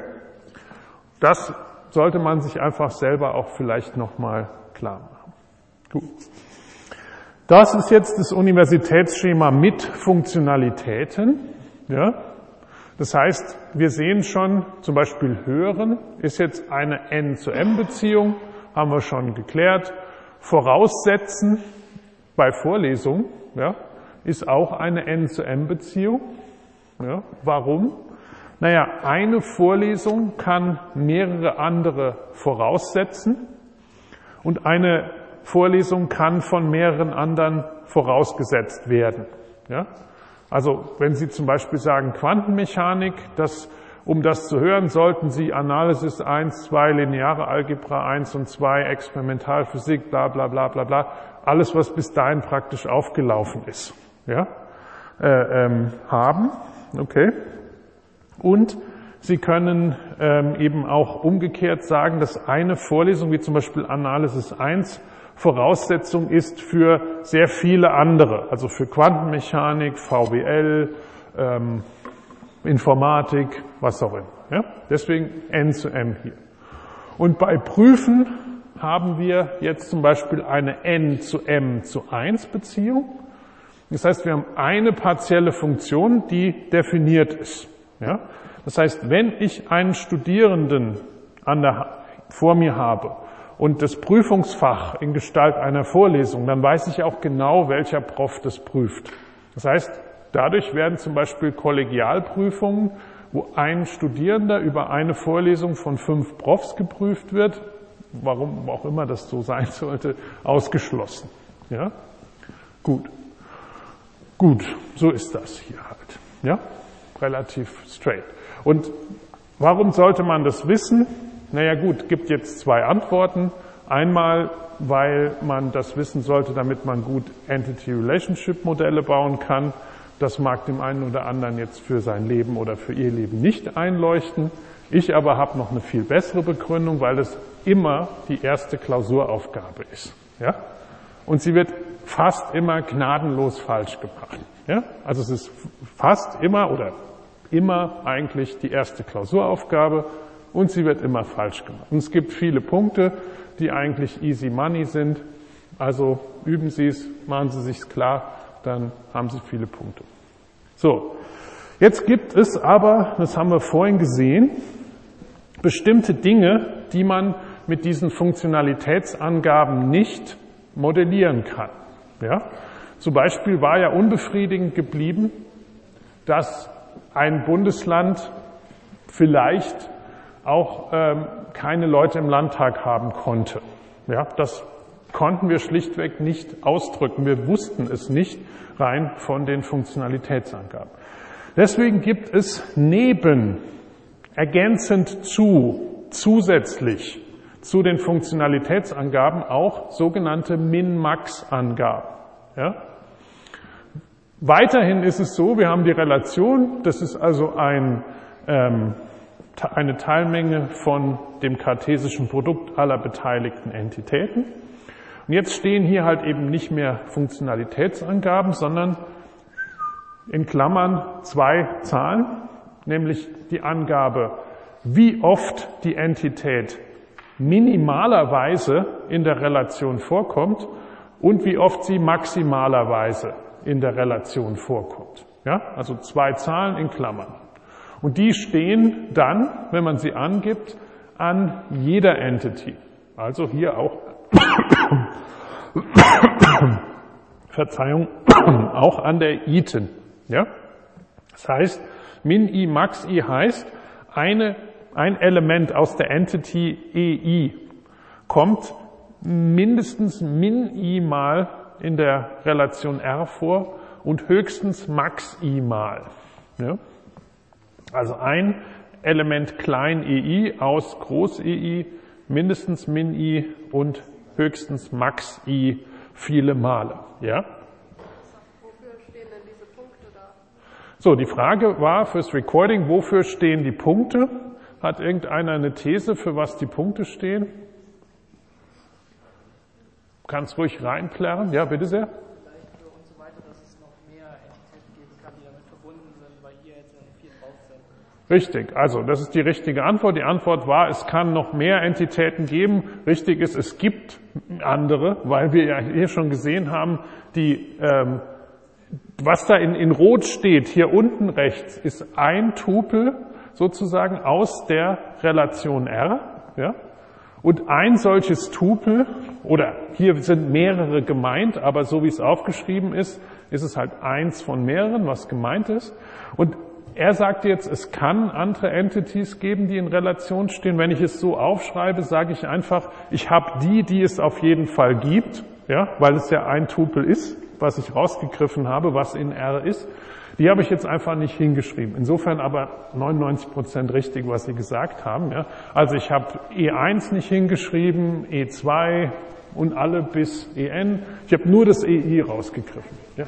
Das sollte man sich einfach selber auch vielleicht nochmal klar machen. Gut. Das ist jetzt das Universitätsschema mit Funktionalitäten. Ja? Das heißt, wir sehen schon, zum Beispiel Hören ist jetzt eine N zu M Beziehung, haben wir schon geklärt. Voraussetzen bei Vorlesungen, ja, ist auch eine N zu M Beziehung. Ja, warum? Naja, eine Vorlesung kann mehrere andere voraussetzen und eine Vorlesung kann von mehreren anderen vorausgesetzt werden. Ja? Also wenn Sie zum Beispiel sagen Quantenmechanik, das, um das zu hören, sollten Sie Analysis eins, zwei, lineare Algebra eins und zwei, Experimentalphysik, bla bla bla bla bla, alles, was bis dahin praktisch aufgelaufen ist, ja, äh, ähm, haben. Okay. Und Sie können ähm, eben auch umgekehrt sagen, dass eine Vorlesung, wie zum Beispiel Analysis eins, Voraussetzung ist für sehr viele andere, also für Quantenmechanik, V W L, ähm, Informatik, was auch immer. Ja? Deswegen N zu M hier. Und bei Prüfen haben wir jetzt zum Beispiel eine N zu M zu eins Beziehung. Das heißt, wir haben eine partielle Funktion, die definiert ist. Ja? Das heißt, wenn ich einen Studierenden an der, vor mir habe und das Prüfungsfach in Gestalt einer Vorlesung, dann weiß ich auch genau, welcher Prof das prüft. Das heißt, dadurch werden zum Beispiel Kollegialprüfungen, wo ein Studierender über eine Vorlesung von fünf Profs geprüft wird, warum auch immer das so sein sollte, ausgeschlossen. Ja? Gut. Gut, so ist das hier halt. Ja? Relativ straight. Und warum sollte man das wissen? Naja gut, gibt jetzt zwei Antworten. Einmal, weil man das wissen sollte, damit man gut Entity-Relationship-Modelle bauen kann. Das mag dem einen oder anderen jetzt für sein Leben oder für ihr Leben nicht einleuchten. Ich aber habe noch eine viel bessere Begründung, weil es immer die erste Klausuraufgabe ist. Ja? Und sie wird fast immer gnadenlos falsch gemacht. Ja? Also es ist fast immer oder immer eigentlich die erste Klausuraufgabe und sie wird immer falsch gemacht. Und es gibt viele Punkte, die eigentlich easy money sind. Also üben Sie es, machen Sie sich's klar, dann haben Sie viele Punkte. So, jetzt gibt es aber, das haben wir vorhin gesehen, bestimmte Dinge, die man mit diesen Funktionalitätsangaben nicht modellieren kann. Ja? Zum Beispiel war ja unbefriedigend geblieben, dass ein Bundesland vielleicht auch ähm, keine Leute im Landtag haben konnte. Ja, das konnten wir schlichtweg nicht ausdrücken. Wir wussten es nicht rein von den Funktionalitätsangaben. Deswegen gibt es neben, ergänzend zu, zusätzlich zu den Funktionalitätsangaben auch sogenannte Min-Max-Angaben. Ja? Weiterhin ist es so, wir haben die Relation, das ist also ein, ähm, eine Teilmenge von dem kartesischen Produkt aller beteiligten Entitäten. Und jetzt stehen hier halt eben nicht mehr Funktionalitätsangaben, sondern in Klammern zwei Zahlen, nämlich die Angabe, wie oft die Entität minimalerweise in der Relation vorkommt und wie oft sie maximalerweise in der Relation vorkommt. Ja, also zwei Zahlen in Klammern. Und die stehen dann, wenn man sie angibt, an jeder Entity. Also hier auch, Verzeihung, auch an der Iten. Ja? Das heißt, Min-I, Max-I heißt, eine, ein Element aus der Entity E I kommt mindestens Min-I mal in der Relation R vor und höchstens Max-I mal. Ja? Also ein Element klein E I aus groß E I, mindestens Min-I und höchstens Max-I viele Male. Ja? Wofür stehen denn diese Punkte da? So, die Frage war fürs Recording, wofür stehen die Punkte? Hat irgendeiner eine These, für was die Punkte stehen? Kannst ruhig reinplärren. Ja, bitte sehr. Vielleicht für und so weiter, dass es noch mehr Entitäten geben kann, die damit verbunden sind, weil hier jetzt viel drauf sind. Richtig, also das ist die richtige Antwort. Die Antwort war, es kann noch mehr Entitäten geben. Richtig ist, es gibt andere, weil wir ja hier schon gesehen haben, die, ähm, was da in, in Rot steht, hier unten rechts, ist ein Tupel sozusagen aus der Relation R. Ja? Und ein solches Tupel, oder hier sind mehrere gemeint, aber so wie es aufgeschrieben ist, ist es halt eins von mehreren, was gemeint ist. Und er sagt jetzt, es kann andere Entities geben, die in Relation stehen. Wenn ich es so aufschreibe, sage ich einfach, ich habe die, die es auf jeden Fall gibt, ja, weil es ja ein Tupel ist, was ich rausgegriffen habe, was in R ist. Die habe ich jetzt einfach nicht hingeschrieben. Insofern aber neunundneunzig Prozent richtig, was Sie gesagt haben. Ja. Also ich habe E eins nicht hingeschrieben, E zwei und alle bis E N. Ich habe nur das E I rausgegriffen. Ja.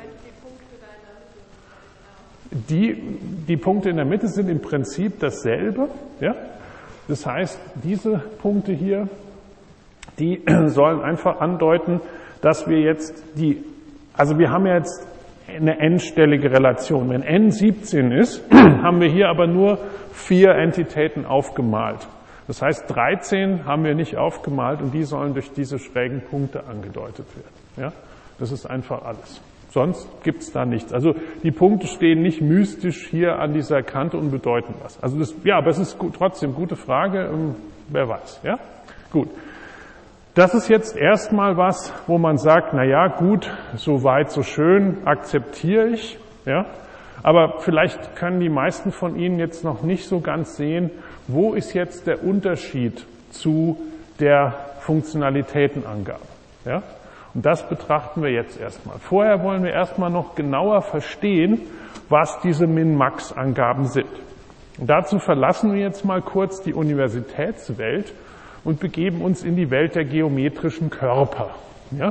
Die, die Punkte in der Mitte sind im Prinzip dasselbe. Ja. Das heißt, diese Punkte hier, die sollen einfach andeuten, dass wir jetzt die, also wir haben ja jetzt eine n-stellige Relation. Wenn n siebzehn ist, haben wir hier aber nur vier Entitäten aufgemalt. Das heißt, dreizehn haben wir nicht aufgemalt und die sollen durch diese schrägen Punkte angedeutet werden. Ja? Das ist einfach alles. Sonst gibt's da nichts. Also die Punkte stehen nicht mystisch hier an dieser Kante und bedeuten was. Also das, ja, aber es ist gut, trotzdem gute Frage. Wer weiß. Ja? Gut. Das ist jetzt erstmal was, wo man sagt, na ja, gut, so weit, so schön, akzeptiere ich. Ja? Aber vielleicht können die meisten von Ihnen jetzt noch nicht so ganz sehen, wo ist jetzt der Unterschied zu der Funktionalitätenangabe. Ja? Und das betrachten wir jetzt erstmal. Vorher wollen wir erstmal noch genauer verstehen, was diese Min-Max-Angaben sind. Und dazu verlassen wir jetzt mal kurz die Universitätswelt und begeben uns in die Welt der geometrischen Körper. Ja?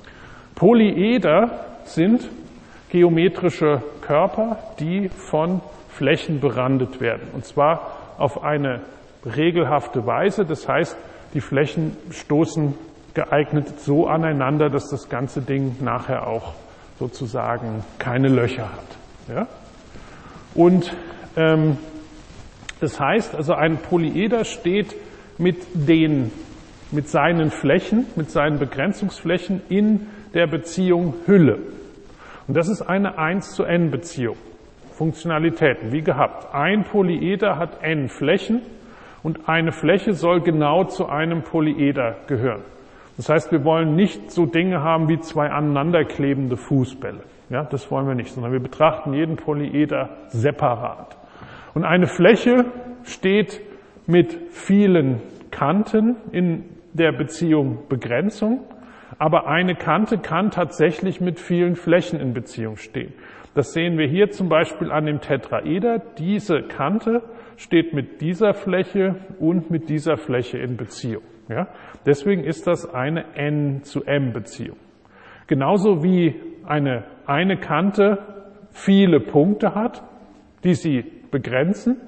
Polyeder sind geometrische Körper, die von Flächen berandet werden. Und zwar auf eine regelhafte Weise. Das heißt, die Flächen stoßen geeignet so aneinander, dass das ganze Ding nachher auch sozusagen keine Löcher hat. Ja? Und ähm, das heißt, also ein Polyeder steht mit den, mit seinen Flächen, mit seinen Begrenzungsflächen in der Beziehung Hülle. Und das ist eine eins zu n Beziehung. Funktionalitäten, wie gehabt. Ein Polyeder hat n Flächen und eine Fläche soll genau zu einem Polyeder gehören. Das heißt, wir wollen nicht so Dinge haben wie zwei aneinanderklebende Fußbälle. Ja, das wollen wir nicht, sondern wir betrachten jeden Polyeder separat. Und eine Fläche steht mit vielen Kanten in der Beziehung Begrenzung, aber eine Kante kann tatsächlich mit vielen Flächen in Beziehung stehen. Das sehen wir hier zum Beispiel an dem Tetraeder. Diese Kante steht mit dieser Fläche und mit dieser Fläche in Beziehung. Ja? Deswegen ist das eine n zu m Beziehung. Genauso wie eine, eine Kante viele Punkte hat, die sie begrenzen.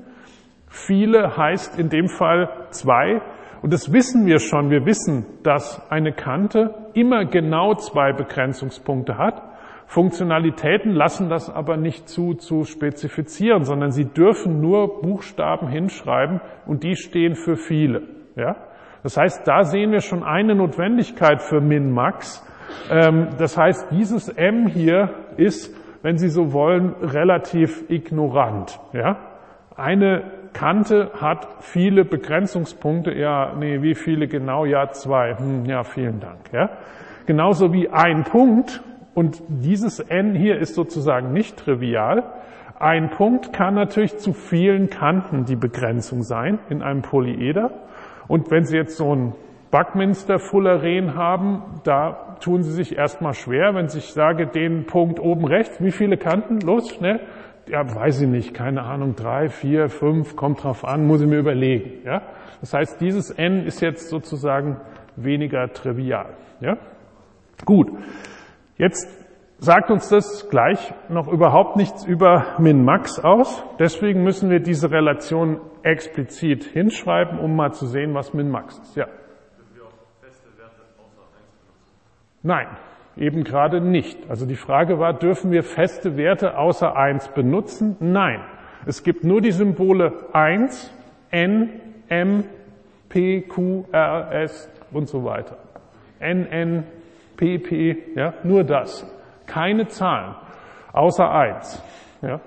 Viele heißt in dem Fall zwei. Und das wissen wir schon. Wir wissen, dass eine Kante immer genau zwei Begrenzungspunkte hat. Funktionalitäten lassen das aber nicht zu, zu spezifizieren, sondern sie dürfen nur Buchstaben hinschreiben und die stehen für viele. Ja? Das heißt, da sehen wir schon eine Notwendigkeit für Min-Max. Das heißt, dieses M hier ist, wenn Sie so wollen, relativ ignorant. Ja? Eine Kante hat viele Begrenzungspunkte. Ja, nee, wie viele genau? Ja, zwei. Hm, ja, vielen Dank. Ja? Genauso wie ein Punkt. Und dieses n hier ist sozusagen nicht trivial. Ein Punkt kann natürlich zu vielen Kanten die Begrenzung sein in einem Polyeder. Und wenn Sie jetzt so ein Buckminster-Fullerene haben, da tun Sie sich erstmal schwer, wenn ich sage, den Punkt oben rechts, wie viele Kanten? Los, schnell. Ja, weiß ich nicht, keine Ahnung, drei, vier, fünf, kommt drauf an, muss ich mir überlegen. Ja? Das heißt, dieses n ist jetzt sozusagen weniger trivial. Ja? Gut. Jetzt sagt uns das gleich noch überhaupt nichts über Min-Max aus. Deswegen müssen wir diese Relation explizit hinschreiben, um mal zu sehen, was Min-Max ist. Ja. Dürfen wir auch feste Werte außer eins benutzen? Nein, eben gerade nicht. Also die Frage war, dürfen wir feste Werte außer eins benutzen? Nein. Es gibt nur die Symbole eins, n, m, p, q, r, s und so weiter. n, n, p, p, ja, nur das. Keine Zahlen, außer eins. Ja.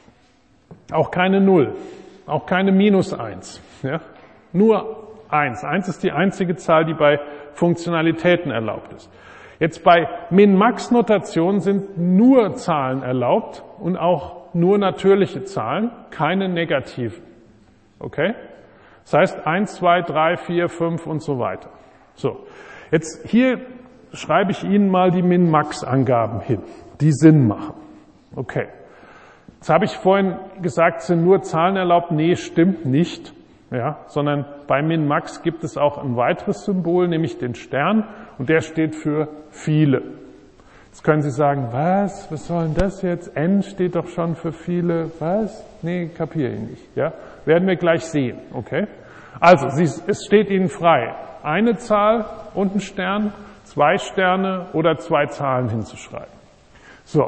Auch keine null, auch keine minus eins. Ja. Nur eins. eins ist die einzige Zahl, die bei Funktionalitäten erlaubt ist. Jetzt bei Min-Max-Notation sind nur Zahlen erlaubt und auch nur natürliche Zahlen, keine negativen. Okay? Das heißt eins, zwei, drei, vier, fünf und so weiter. So, jetzt hier schreibe ich Ihnen mal die Min-Max-Angaben hin, die Sinn machen. Okay. Jetzt habe ich vorhin gesagt, sind nur Zahlen erlaubt. Nee, stimmt nicht. Ja, sondern bei Min-Max gibt es auch ein weiteres Symbol, nämlich den Stern, und der steht für viele. Jetzt können Sie sagen, was, was soll denn das jetzt? N steht doch schon für viele. Was? Nee, kapiere ich nicht. Ja, werden wir gleich sehen. Okay. Also, Sie, es steht Ihnen frei, eine Zahl und ein Stern, zwei Sterne oder zwei Zahlen hinzuschreiben. So,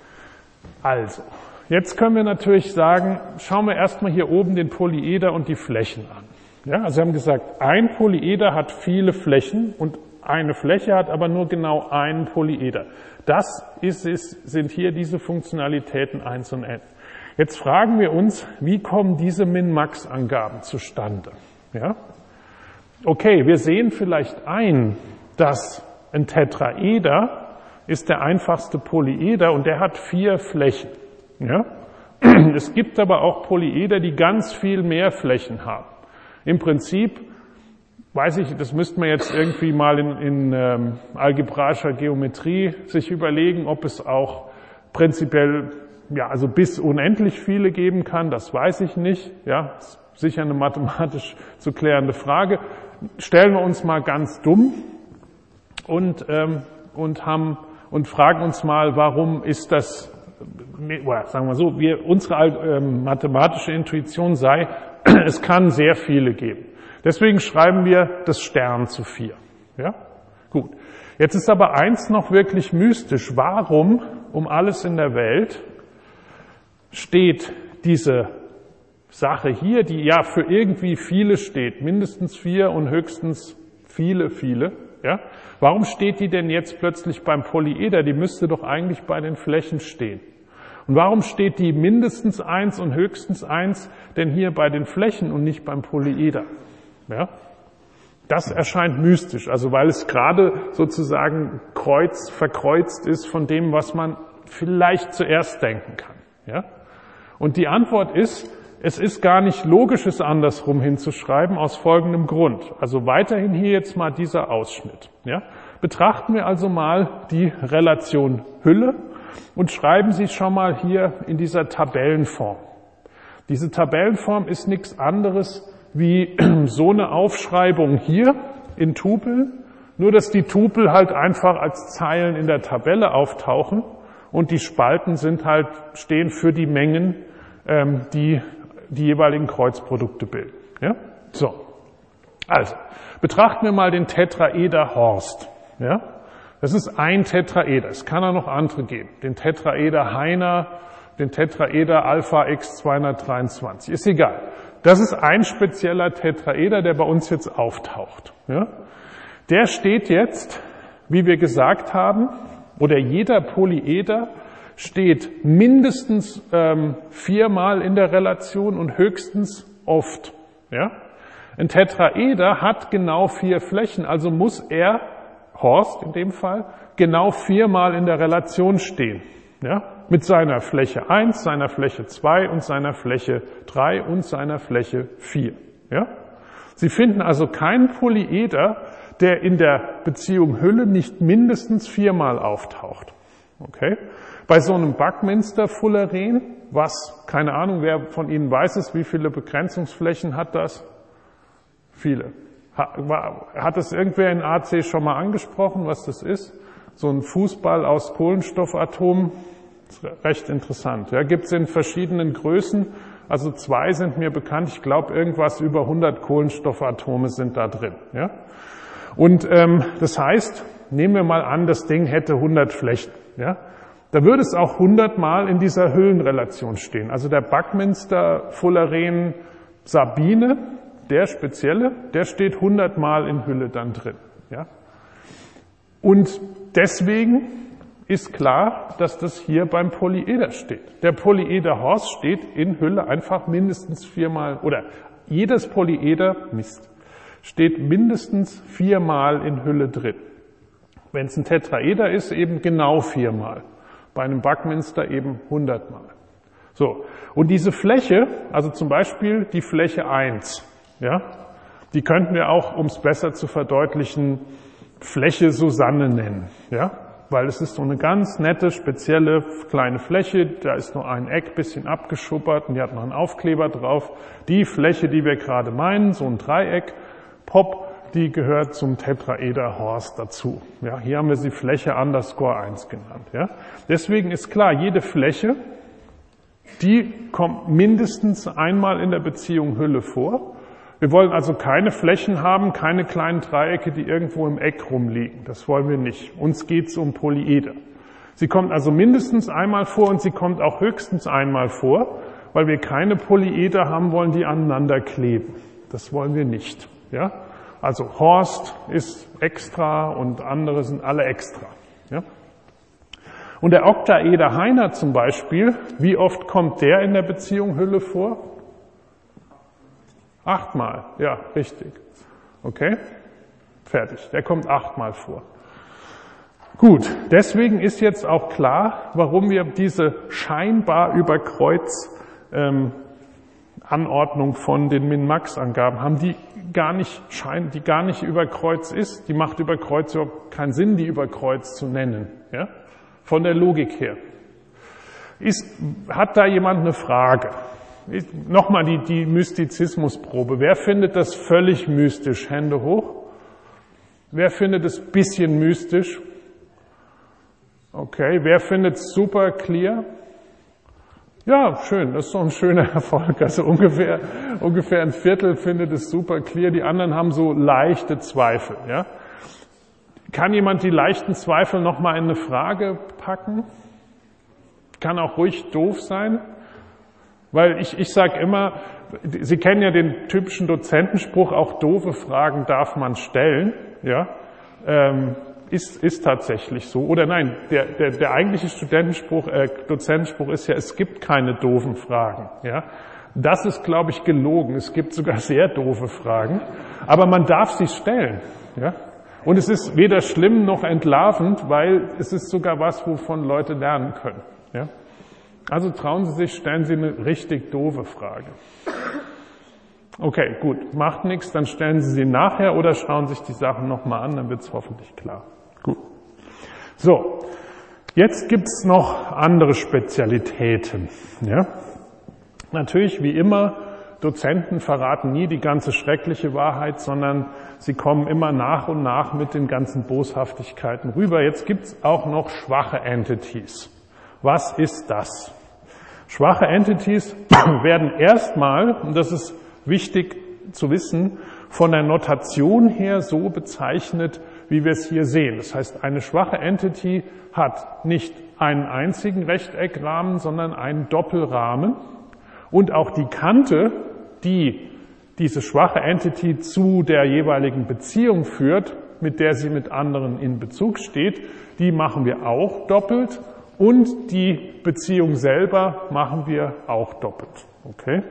also, jetzt können wir natürlich sagen, schauen wir erstmal hier oben den Polyeder und die Flächen an. Ja, also wir haben gesagt, ein Polyeder hat viele Flächen und eine Fläche hat aber nur genau einen Polyeder. Das ist, ist, sind hier diese Funktionalitäten eins und n. Jetzt fragen wir uns, wie kommen diese Min-Max-Angaben zustande? Ja? Okay, wir sehen vielleicht ein, dass ein Tetraeder ist der einfachste Polyeder und der hat vier Flächen. Ja? Es gibt aber auch Polyeder, die ganz viel mehr Flächen haben. Im Prinzip, weiß ich, das müsste man jetzt irgendwie mal in, in ähm, algebraischer Geometrie sich überlegen, ob es auch prinzipiell, ja, also bis unendlich viele geben kann, das weiß ich nicht. Ja, ist sicher eine mathematisch zu klärende Frage. Stellen wir uns mal ganz dumm und, ähm, und haben, und fragen uns mal, warum ist das, oder sagen wir so, wir, unsere ähm, mathematische Intuition sei, es kann sehr viele geben. Deswegen schreiben wir das Stern zu vier. Ja? Gut. Jetzt ist aber eins noch wirklich mystisch. Warum um alles in der Welt steht diese Sache hier, die ja für irgendwie viele steht, mindestens vier und höchstens viele, viele. Ja? Warum steht die denn jetzt plötzlich beim Polyeder? Die müsste doch eigentlich bei den Flächen stehen. Und warum steht die mindestens eins und höchstens eins denn hier bei den Flächen und nicht beim Polyeder? Ja? Das erscheint mystisch, also weil es gerade sozusagen kreuz, verkreuzt ist von dem, was man vielleicht zuerst denken kann. Ja? Und die Antwort ist, es ist gar nicht logisch, es andersrum hinzuschreiben, aus folgendem Grund. Also weiterhin hier jetzt mal dieser Ausschnitt. Ja? Betrachten wir also mal die Relation Hülle und schreiben sie schon mal hier in dieser Tabellenform. Diese Tabellenform ist nichts anderes wie so eine Aufschreibung hier in Tupeln, nur dass die Tupel halt einfach als Zeilen in der Tabelle auftauchen und die Spalten sind halt, stehen für die Mengen, ähm, die die jeweiligen Kreuzprodukte bilden. Ja? So. Also, betrachten wir mal den Tetraeder Horst. Ja? Das ist ein Tetraeder. Es kann auch noch andere geben. Den Tetraeder Heiner, den Tetraeder Alpha X zweihundertdreiundzwanzig. Ist egal. Das ist ein spezieller Tetraeder, der bei uns jetzt auftaucht. Ja? Der steht jetzt, wie wir gesagt haben, oder jeder Polyeder steht mindestens ähm, viermal in der Relation und höchstens oft. Ja? Ein Tetraeder hat genau vier Flächen, also muss er, Horst in dem Fall, genau viermal in der Relation stehen. Ja? Mit seiner Fläche eins, seiner Fläche zwei und seiner Fläche drei und seiner Fläche vier. Ja? Sie finden also keinen Polyeder, der in der Beziehung Hülle nicht mindestens viermal auftaucht. Okay? Bei so einem Buckminster-Fullerene, was, keine Ahnung, wer von Ihnen weiß es, wie viele Begrenzungsflächen hat das? Viele. Hat es irgendwer in A C schon mal angesprochen, was das ist? So ein Fußball aus Kohlenstoffatomen, das ist recht interessant. Ja, gibt es in verschiedenen Größen, also zwei sind mir bekannt, ich glaube irgendwas über hundert Kohlenstoffatome sind da drin. Ja? Und ähm, das heißt, nehmen wir mal an, das Ding hätte hundert Flächen. Ja? Da würde es auch hundert Mal in dieser Hüllenrelation stehen. Also der Buckminster Fullerene Sabine, der spezielle, der steht hundert Mal in Hülle dann drin. Ja? Und deswegen ist klar, dass das hier beim Polyeder steht. Der Polyeder Horst steht in Hülle einfach mindestens viermal, oder jedes Polyeder, Mist, steht mindestens viermal in Hülle drin. Wenn es ein Tetraeder ist, eben genau viermal. Bei einem Buckminster eben hundert Mal. So. Und diese Fläche, also zum Beispiel die Fläche eins, ja, die könnten wir auch, um es besser zu verdeutlichen, Fläche Susanne nennen, ja, weil es ist so eine ganz nette, spezielle kleine Fläche, da ist nur ein Eck bisschen abgeschuppert und die hat noch einen Aufkleber drauf. Die Fläche, die wir gerade meinen, so ein Dreieck, Pop, die gehört zum Tetraeder Horst dazu. Ja, hier haben wir sie Fläche underscore eins genannt. Ja. Deswegen ist klar, jede Fläche, die kommt mindestens einmal in der Beziehung Hülle vor. Wir wollen also keine Flächen haben, keine kleinen Dreiecke, die irgendwo im Eck rumliegen. Das wollen wir nicht. Uns geht es um Polyeder. Sie kommt also mindestens einmal vor und sie kommt auch höchstens einmal vor, weil wir keine Polyeder haben wollen, die aneinander kleben. Das wollen wir nicht. Ja? Also Horst ist extra und andere sind alle extra. Ja? Und der Oktaeder Heiner zum Beispiel, wie oft kommt der in der Beziehung Hülle vor? Achtmal, ja, richtig. Okay, fertig. Der kommt achtmal vor. Gut, deswegen ist jetzt auch klar, warum wir diese scheinbar über Kreuz ähm, Anordnung von den Min-Max-Angaben haben, die gar nicht scheint, die gar nicht über Kreuz ist. Die macht über Kreuz überhaupt keinen Sinn, die über Kreuz zu nennen. Ja? Von der Logik her. Ist, hat da jemand eine Frage? Nochmal die, die Mystizismusprobe. Wer findet das völlig mystisch? Hände hoch. Wer findet es ein bisschen mystisch? Okay. Wer findet es super clear? Ja, schön. Das ist doch ein schöner Erfolg. Also ungefähr, ungefähr ein Viertel findet es super clear. Die anderen haben so leichte Zweifel. Ja? Kann jemand die leichten Zweifel nochmal in eine Frage packen? Kann auch ruhig doof sein. Weil ich, ich sage immer, Sie kennen ja den typischen Dozentenspruch, auch doofe Fragen darf man stellen. Ja, ähm, ist, ist tatsächlich so. Oder nein, der, der, der eigentliche Studentenspruch, äh, Dozentenspruch ist ja, es gibt keine doofen Fragen. Ja, das ist, glaube ich, gelogen. Es gibt sogar sehr doofe Fragen, aber man darf sie stellen. Ja, und es ist weder schlimm noch entlarvend, weil es ist sogar was, wovon Leute lernen können. Ja. Also trauen Sie sich, stellen Sie eine richtig doofe Frage. Okay, gut, macht nichts, dann stellen Sie sie nachher oder schauen sich die Sachen nochmal an, dann wird es hoffentlich klar. Gut. So, jetzt gibt's noch andere Spezialitäten. Ja? Natürlich, wie immer, Dozenten verraten nie die ganze schreckliche Wahrheit, sondern sie kommen immer nach und nach mit den ganzen Boshaftigkeiten rüber. Jetzt gibt's auch noch schwache Entities. Was ist das? Schwache Entities werden erstmal, und das ist wichtig zu wissen, von der Notation her so bezeichnet, wie wir es hier sehen. Das heißt, eine schwache Entity hat nicht einen einzigen Rechteckrahmen, sondern einen Doppelrahmen. Und auch die Kante, die diese schwache Entity zu der jeweiligen Beziehung führt, mit der sie mit anderen in Bezug steht, die machen wir auch doppelt. Und die Beziehung selber machen wir auch doppelt. Okay?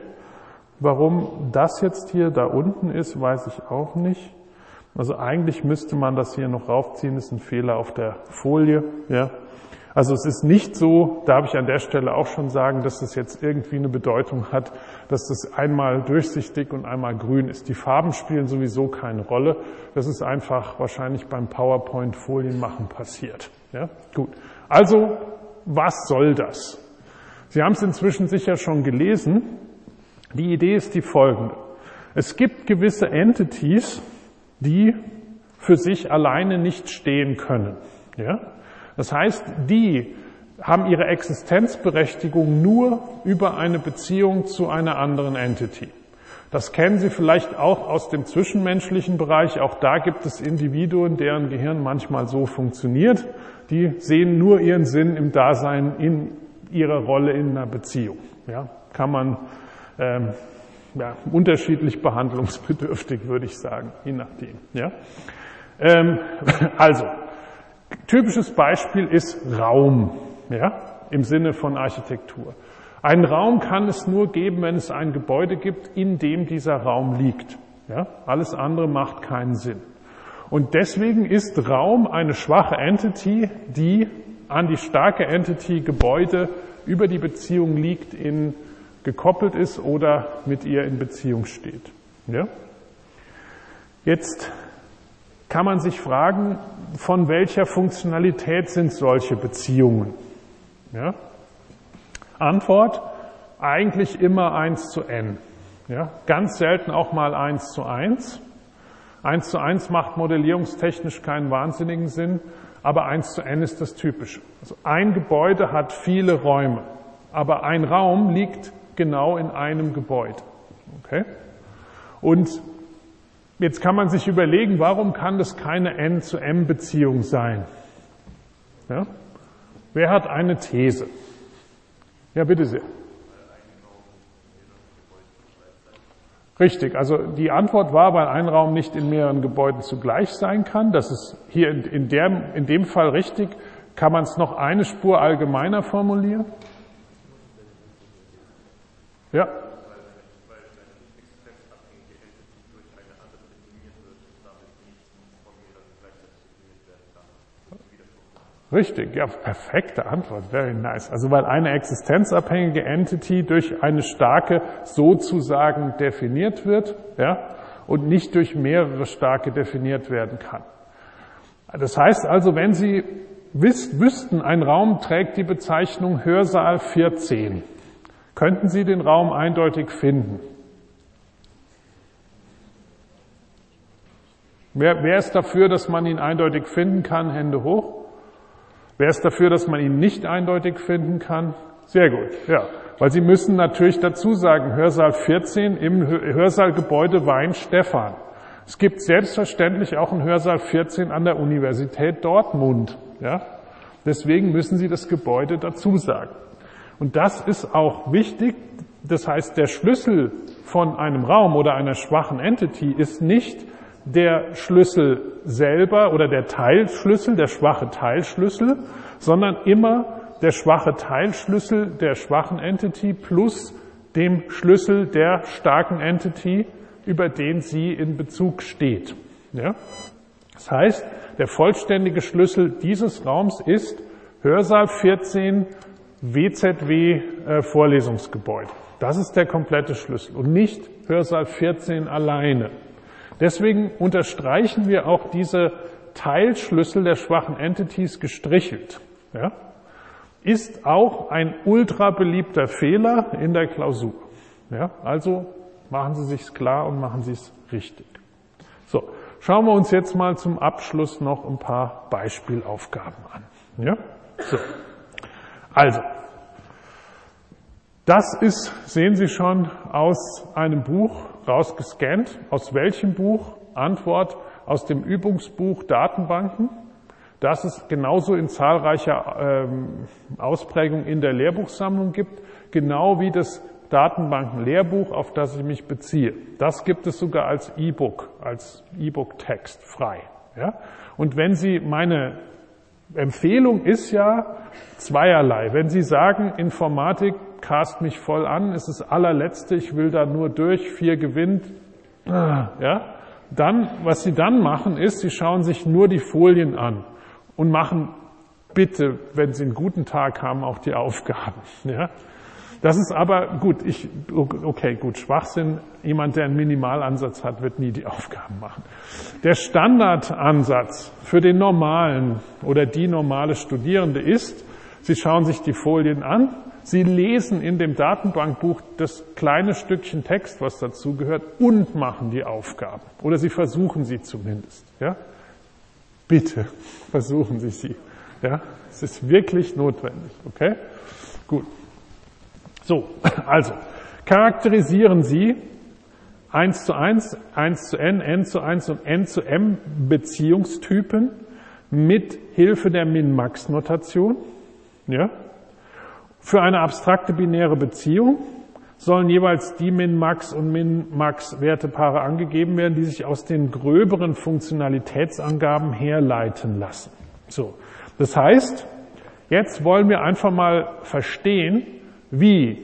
Warum das jetzt hier da unten ist, weiß ich auch nicht. Also eigentlich müsste man das hier noch raufziehen, das ist ein Fehler auf der Folie. Ja. Also es ist nicht so, darf ich an der Stelle auch schon sagen, dass es jetzt irgendwie eine Bedeutung hat, dass das einmal durchsichtig und einmal grün ist. Die Farben spielen sowieso keine Rolle. Das ist einfach wahrscheinlich beim PowerPoint-Folienmachen passiert. Ja. Gut. Also, was soll das? Sie haben es inzwischen sicher schon gelesen. Die Idee ist die folgende. Es gibt gewisse Entities, die für sich alleine nicht stehen können. Ja? Das heißt, die haben ihre Existenzberechtigung nur über eine Beziehung zu einer anderen Entity. Das kennen Sie vielleicht auch aus dem zwischenmenschlichen Bereich. Auch da gibt es Individuen, deren Gehirn manchmal so funktioniert. Die sehen nur ihren Sinn im Dasein in ihrer Rolle in einer Beziehung. Ja, kann man ähm, ja, unterschiedlich behandlungsbedürftig, würde ich sagen, je nachdem. Ja? Ähm, also, typisches Beispiel ist Raum, ja, im Sinne von Architektur. Einen Raum kann es nur geben, wenn es ein Gebäude gibt, in dem dieser Raum liegt. Ja? Alles andere macht keinen Sinn. Und deswegen ist Raum eine schwache Entity, die an die starke Entity Gebäude über die Beziehung liegt, in, gekoppelt ist oder mit ihr in Beziehung steht. Ja? Jetzt kann man sich fragen, von welcher Funktionalität sind solche Beziehungen? Ja? Antwort, eigentlich immer eins zu n. Ja? Ganz selten auch mal eins zu eins. eins zu eins macht modellierungstechnisch keinen wahnsinnigen Sinn, aber eins zu n ist das Typische. Also ein Gebäude hat viele Räume, aber ein Raum liegt genau in einem Gebäude. Okay? Und jetzt kann man sich überlegen, warum kann das keine n zu m Beziehung sein? Ja? Wer hat eine These? Ja, bitte sehr. Richtig, also die Antwort war, weil ein Raum nicht in mehreren Gebäuden zugleich sein kann. Das ist hier in, in, der, in dem Fall richtig. Kann man es noch eine Spur allgemeiner formulieren? Ja. Richtig, ja, perfekte Antwort, very nice. Also weil eine existenzabhängige Entity durch eine starke sozusagen definiert wird, ja, und nicht durch mehrere starke definiert werden kann. Das heißt also, wenn Sie wüs- wüssten, ein Raum trägt die Bezeichnung Hörsaal vierzehn, könnten Sie den Raum eindeutig finden. Wer, wer ist dafür, dass man ihn eindeutig finden kann? Hände hoch. Wer ist dafür, dass man ihn nicht eindeutig finden kann? Sehr gut, ja. Weil Sie müssen natürlich dazu sagen, Hörsaal vierzehn im Hörsaalgebäude Weinstefan. Es gibt selbstverständlich auch einen Hörsaal vierzehn an der Universität Dortmund, ja. Deswegen müssen Sie das Gebäude dazu sagen. Und das ist auch wichtig. Das heißt, der Schlüssel von einem Raum oder einer schwachen Entity ist nicht der Schlüssel selber oder der Teilschlüssel, der schwache Teilschlüssel, sondern immer der schwache Teilschlüssel der schwachen Entity plus dem Schlüssel der starken Entity, über den sie in Bezug steht. Ja? Das heißt, der vollständige Schlüssel dieses Raums ist Hörsaal vierzehn W Z W äh, Vorlesungsgebäude. Das ist der komplette Schlüssel und nicht Hörsaal vierzehn alleine. Deswegen unterstreichen wir auch diese Teilschlüssel der schwachen Entities gestrichelt. Ja? Ist auch ein ultra beliebter Fehler in der Klausur. Ja? Also machen Sie sich's klar und machen Sie es richtig. So, schauen wir uns jetzt mal zum Abschluss noch ein paar Beispielaufgaben an. Ja? So. Also, das ist, sehen Sie schon, aus einem Buch rausgescannt. Aus welchem Buch? Antwort: aus dem Übungsbuch Datenbanken. Das es genauso in zahlreicher ähm, Ausprägung in der Lehrbuchsammlung gibt, genau wie das Datenbanken-Lehrbuch, auf das ich mich beziehe. Das gibt es sogar als E-Book, als E-Book-Text frei. Ja? Und wenn Sie, meine Empfehlung ist ja zweierlei. Wenn Sie sagen, Informatik cast mich voll an, ist das allerletzte, ich will da nur durch, vier gewinnt, ja, dann, was Sie dann machen, ist, Sie schauen sich nur die Folien an und machen bitte, wenn Sie einen guten Tag haben, auch die Aufgaben, ja. Das ist aber gut, ich, okay, gut, Schwachsinn, jemand, der einen Minimalansatz hat, wird nie die Aufgaben machen. Der Standardansatz für den normalen oder die normale Studierende ist, Sie schauen sich die Folien an, Sie lesen in dem Datenbankbuch das kleine Stückchen Text, was dazu gehört, und machen die Aufgaben. Oder Sie versuchen sie zumindest, ja. Bitte versuchen Sie sie, ja. Es ist wirklich notwendig, okay? Gut. So, also, charakterisieren Sie eins zu eins, eins zu n, n zu eins und n zu m Beziehungstypen mit Hilfe der Min-Max-Notation. Ja? Für eine abstrakte binäre Beziehung sollen jeweils die Min-Max- und Min-Max-Wertepaare angegeben werden, die sich aus den gröberen Funktionalitätsangaben herleiten lassen. So, das heißt, jetzt wollen wir einfach mal verstehen, wie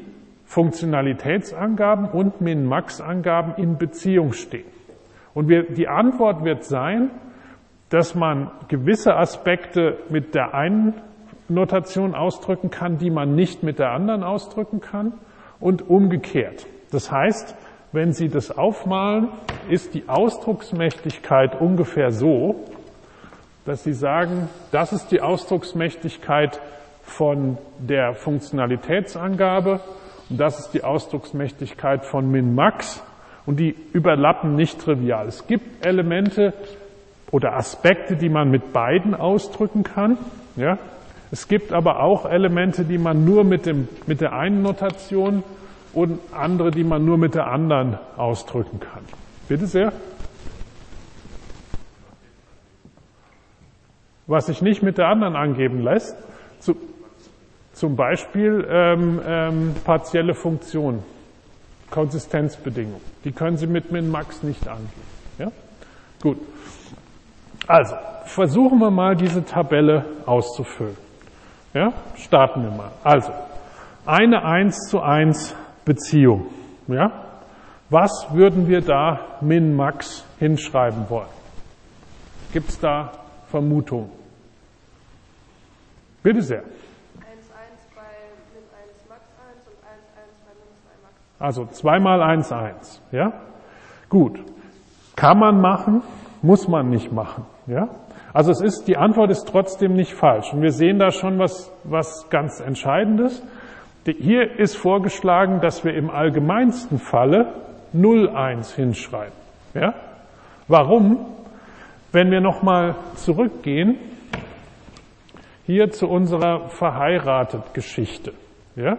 Funktionalitätsangaben und Min-Max-Angaben in Beziehung stehen. Und wir, die Antwort wird sein, dass man gewisse Aspekte mit der einen Notation ausdrücken kann, die man nicht mit der anderen ausdrücken kann, und umgekehrt. Das heißt, wenn Sie das aufmalen, ist die Ausdrucksmächtigkeit ungefähr so, dass Sie sagen, das ist die Ausdrucksmächtigkeit von der Funktionalitätsangabe und das ist die Ausdrucksmächtigkeit von Min-Max und die überlappen nicht trivial. Es gibt Elemente oder Aspekte, die man mit beiden ausdrücken kann. Ja? Es gibt aber auch Elemente, die man nur mit, dem, mit der einen Notation und andere, die man nur mit der anderen ausdrücken kann. Bitte sehr. Was sich nicht mit der anderen angeben lässt, zu, zum Beispiel ähm, ähm, partielle Funktionen, Konsistenzbedingungen. Die können Sie mit Min-Max nicht angeben. Ja? Gut. Also, versuchen wir mal, diese Tabelle auszufüllen. Ja? Starten wir mal. Also, eine eins zu eins Beziehung. Ja? Was würden wir da Min-Max hinschreiben wollen? Gibt es da Vermutungen? Bitte sehr. eins eins bei Min eins Max eins und eins eins bei Min zwei Max. Also zwei mal eins eins. Ja? Gut. Kann man machen, muss man nicht machen. Ja? Also es ist, die Antwort ist trotzdem nicht falsch. Und wir sehen da schon was, was ganz Entscheidendes. Hier ist vorgeschlagen, dass wir im allgemeinsten Falle null eins hinschreiben. Ja? Warum? Wenn wir nochmal zurückgehen, hier zu unserer Verheiratet-Geschichte, ja?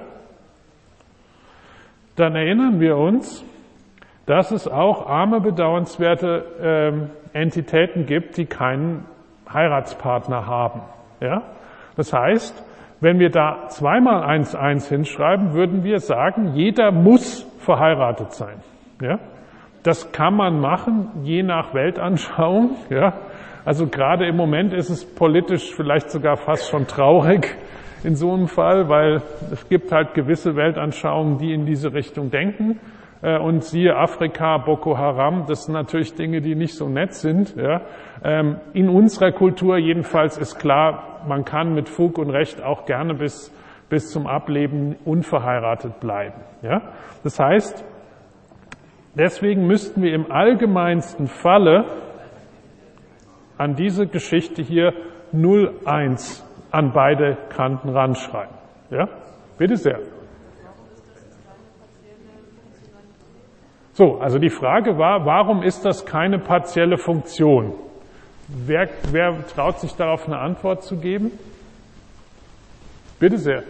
Dann erinnern wir uns, dass es auch arme, bedauernswerte ähm, Entitäten gibt, die keinen Heiratspartner haben. Ja? Das heißt, wenn wir da zweimal eins eins hinschreiben, würden wir sagen, jeder muss verheiratet sein. Ja? Das kann man machen, je nach Weltanschauung. Ja? Also gerade im Moment ist es politisch vielleicht sogar fast schon traurig in so einem Fall, weil es gibt halt gewisse Weltanschauungen, die in diese Richtung denken. Und siehe Afrika, Boko Haram, das sind natürlich Dinge, die nicht so nett sind. Ja. In unserer Kultur jedenfalls ist klar, man kann mit Fug und Recht auch gerne bis, bis zum Ableben unverheiratet bleiben. Ja. Das heißt, deswegen müssten wir im allgemeinsten Falle an diese Geschichte hier null eins an beide Kanten ranschreiben. Ja. Bitte sehr. So, also die Frage war, warum ist das keine partielle Funktion? Wer, wer traut sich darauf eine Antwort zu geben? Bitte sehr.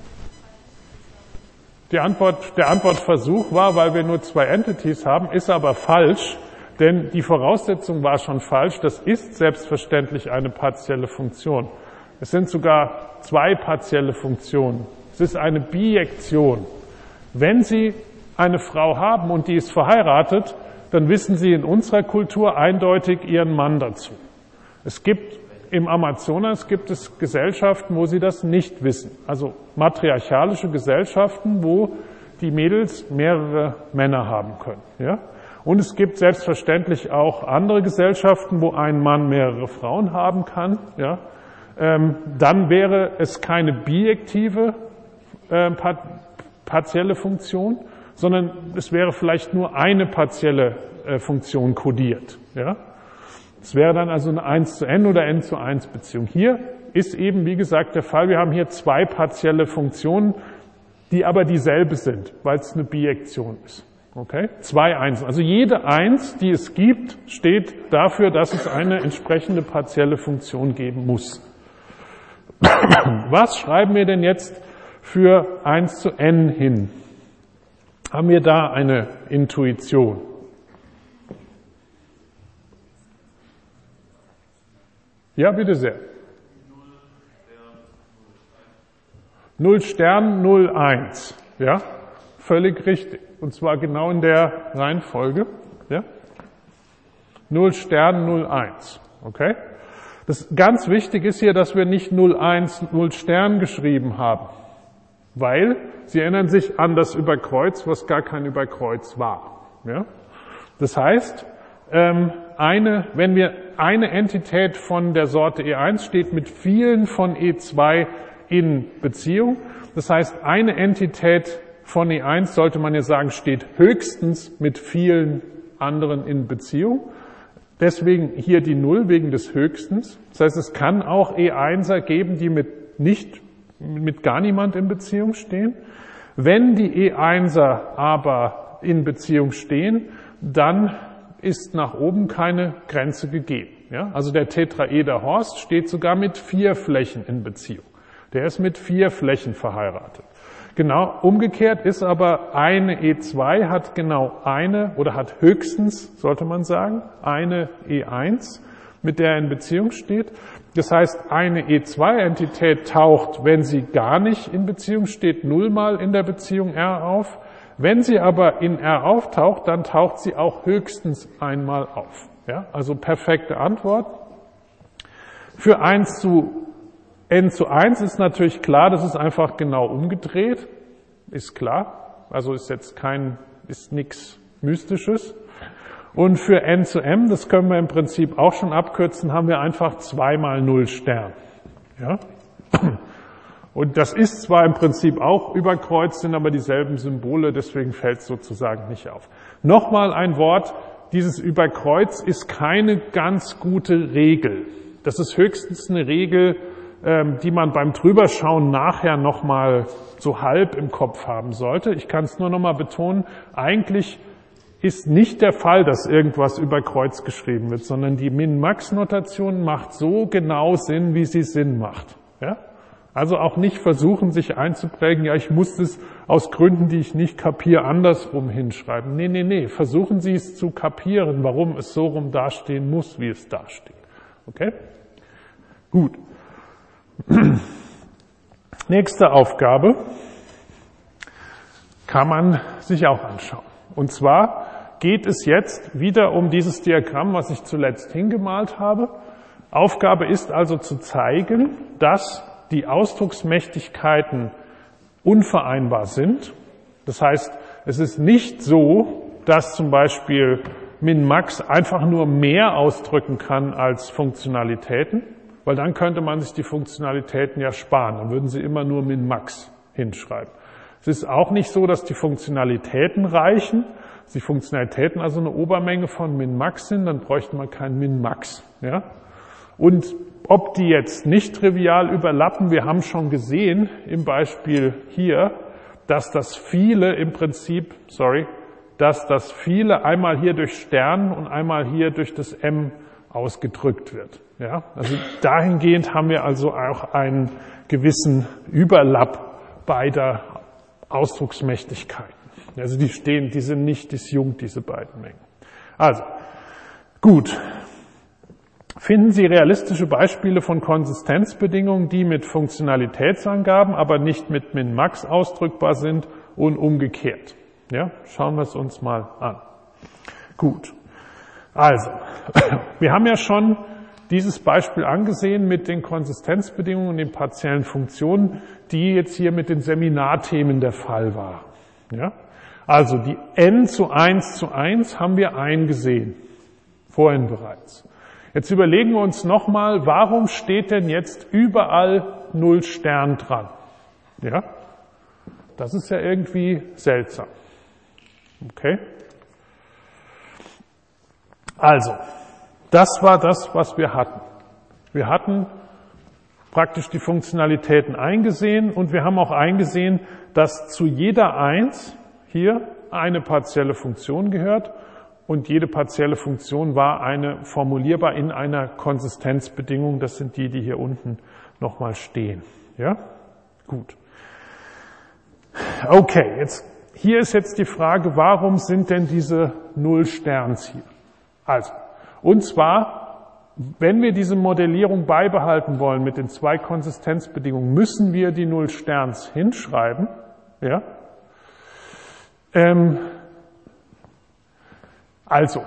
Die Antwort, der Antwortversuch war, weil wir nur zwei Entities haben, ist aber falsch, denn die Voraussetzung war schon falsch. Das ist selbstverständlich eine partielle Funktion. Es sind sogar zwei partielle Funktionen. Es ist eine Bijektion. Wenn Sie eine Frau haben und die ist verheiratet, dann wissen Sie in unserer Kultur eindeutig Ihren Mann dazu. Es gibt im Amazonas gibt es Gesellschaften, wo Sie das nicht wissen. Also matriarchalische Gesellschaften, wo die Mädels mehrere Männer haben können. Ja? Und es gibt selbstverständlich auch andere Gesellschaften, wo ein Mann mehrere Frauen haben kann. Ja? Ähm, dann wäre es keine bijektive äh, partielle Funktion, sondern es wäre vielleicht nur eine partielle äh, Funktion kodiert. Ja? Es wäre dann also eine eins zu n oder n zu eins Beziehung. Hier ist eben, wie gesagt, der Fall, wir haben hier zwei partielle Funktionen, die aber dieselbe sind, weil es eine Bijektion ist. Okay? Zwei Einsen. Also jede Eins, die es gibt, steht dafür, dass es eine entsprechende partielle Funktion geben muss. Was schreiben wir denn jetzt für eins zu n hin? Haben wir da eine Intuition? Ja, bitte sehr. null Stern, null eins. Ja, völlig richtig. Und zwar genau in der Reihenfolge. Ja? null Stern, null eins. Okay? Das ganz wichtig ist hier, dass wir nicht null eins, null Stern geschrieben haben. Weil, Sie erinnern sich an das Überkreuz, was gar kein Überkreuz war. Ja? Das heißt, ähm, eine, wenn wir eine Entität von der Sorte E eins steht mit vielen von E zwei in Beziehung. Das heißt, eine Entität von E eins, sollte man ja sagen, steht höchstens mit vielen anderen in Beziehung. Deswegen hier die Null wegen des Höchstens. Das heißt, es kann auch E einser geben, die mit nicht, mit gar niemand in Beziehung stehen. Wenn die E einser aber in Beziehung stehen, dann ist nach oben keine Grenze gegeben. Ja? Also der Tetraeder Horst steht sogar mit vier Flächen in Beziehung. Der ist mit vier Flächen verheiratet. Genau umgekehrt ist aber eine E zwei hat genau eine oder hat höchstens, sollte man sagen, eine E eins, mit der er in Beziehung steht. Das heißt, eine E zwei Entität taucht, wenn sie gar nicht in Beziehung steht, nullmal in der Beziehung R auf. Wenn sie aber in R auftaucht, dann taucht sie auch höchstens einmal auf. Ja, also perfekte Antwort. Für eins zu n zu eins ist natürlich klar, das ist einfach genau umgedreht. Ist klar. Also ist jetzt kein, ist nichts Mystisches. Und für n zu m, das können wir im Prinzip auch schon abkürzen, haben wir einfach zwei mal null Stern. Ja? Und das ist zwar im Prinzip auch überkreuzt, sind aber dieselben Symbole, deswegen fällt es sozusagen nicht auf. Nochmal ein Wort, dieses Überkreuz ist keine ganz gute Regel. Das ist höchstens eine Regel, die man beim Drüberschauen nachher nochmal so halb im Kopf haben sollte. Ich kann es nur nochmal betonen, eigentlich ist nicht der Fall, dass irgendwas über Kreuz geschrieben wird, sondern die Min-Max-Notation macht so genau Sinn, wie sie Sinn macht. Ja? Also auch nicht versuchen, sich einzuprägen, ja, ich muss es aus Gründen, die ich nicht kapiere, andersrum hinschreiben. Nee, nee, nee, versuchen Sie es zu kapieren, warum es so rum dastehen muss, wie es dasteht. Okay? Gut. Nächste Aufgabe kann man sich auch anschauen. Und zwar geht es jetzt wieder um dieses Diagramm, was ich zuletzt hingemalt habe. Aufgabe ist also zu zeigen, dass die Ausdrucksmächtigkeiten unvereinbar sind. Das heißt, es ist nicht so, dass zum Beispiel Min-Max einfach nur mehr ausdrücken kann als Funktionalitäten, weil dann könnte man sich die Funktionalitäten ja sparen. Dann würden Sie immer nur Min-Max hinschreiben. Es ist auch nicht so, dass die Funktionalitäten reichen. Dass die Funktionalitäten also eine Obermenge von Min-Max sind, dann bräuchte man kein Min-Max. Ja? Und ob die jetzt nicht trivial überlappen, wir haben schon gesehen im Beispiel hier, dass das viele im Prinzip, sorry, dass das viele einmal hier durch Stern und einmal hier durch das M ausgedrückt wird. Ja? Also dahingehend haben wir also auch einen gewissen Überlapp beider Ausdrucksmächtigkeiten. Also die stehen, die sind nicht disjunkt, diese beiden Mengen. Also, gut. Finden Sie realistische Beispiele von Konsistenzbedingungen, die mit Funktionalitätsangaben, aber nicht mit Min-Max ausdrückbar sind und umgekehrt. Ja, schauen wir es uns mal an. Gut. Also, wir haben ja schon dieses Beispiel angesehen mit den Konsistenzbedingungen und den partiellen Funktionen, die jetzt hier mit den Seminarthemen der Fall waren. Ja? Also die n zu eins zu eins haben wir eingesehen, vorhin bereits. Jetzt überlegen wir uns nochmal, warum steht denn jetzt überall null Stern dran? Ja? Das ist ja irgendwie seltsam. Okay? Also, das war das, was wir hatten. Wir hatten praktisch die Funktionalitäten eingesehen und wir haben auch eingesehen, dass zu jeder eins hier eine partielle Funktion gehört und jede partielle Funktion war eine formulierbar in einer Konsistenzbedingung. Das sind die, die hier unten nochmal stehen. Ja? Gut. Okay, jetzt, hier ist jetzt die Frage, warum sind denn diese Null Sterns hier? Also, und zwar, wenn wir diese Modellierung beibehalten wollen mit den zwei Konsistenzbedingungen, müssen wir die Null Sterns hinschreiben. Ja? Ähm, also,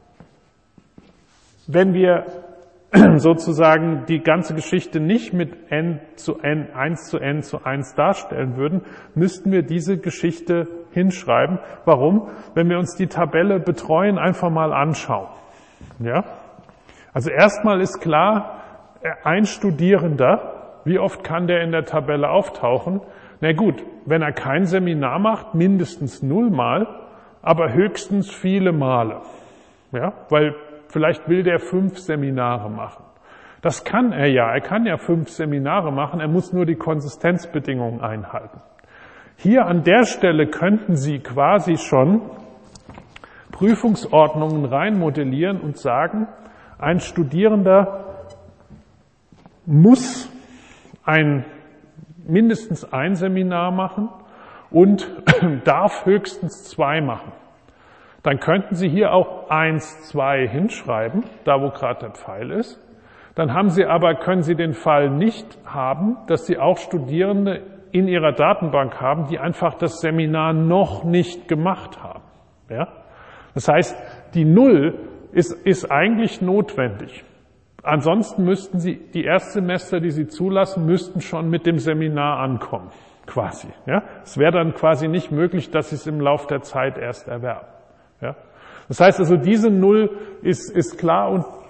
wenn wir sozusagen die ganze Geschichte nicht mit n zu n, eins zu n zu eins darstellen würden, müssten wir diese Geschichte hinschreiben. Warum? Wenn wir uns die Tabelle betreuen, einfach mal anschauen. Ja? Also erstmal ist klar, ein Studierender, wie oft kann der in der Tabelle auftauchen? Na gut, wenn er kein Seminar macht, mindestens nullmal, aber höchstens viele Male. Ja? Weil vielleicht will der fünf Seminare machen. Das kann er ja. Er kann ja fünf Seminare machen. Er muss nur die Konsistenzbedingungen einhalten. Hier an der Stelle könnten Sie quasi schon Prüfungsordnungen reinmodellieren und sagen, ein Studierender muss ein, mindestens ein Seminar machen und darf höchstens zwei machen. Dann könnten Sie hier auch eins, zwei hinschreiben, da wo gerade der Pfeil ist. Dann haben Sie aber, können Sie den Fall nicht haben, dass Sie auch Studierende in Ihrer Datenbank haben, die einfach das Seminar noch nicht gemacht haben. Ja? Das heißt, die Null ist, ist eigentlich notwendig. Ansonsten müssten Sie, die Erstsemester, die Sie zulassen, müssten schon mit dem Seminar ankommen, quasi. Ja? Es wäre dann quasi nicht möglich, dass Sie es im Laufe der Zeit erst erwerben. Ja? Das heißt also, diese Null ist, ist klar und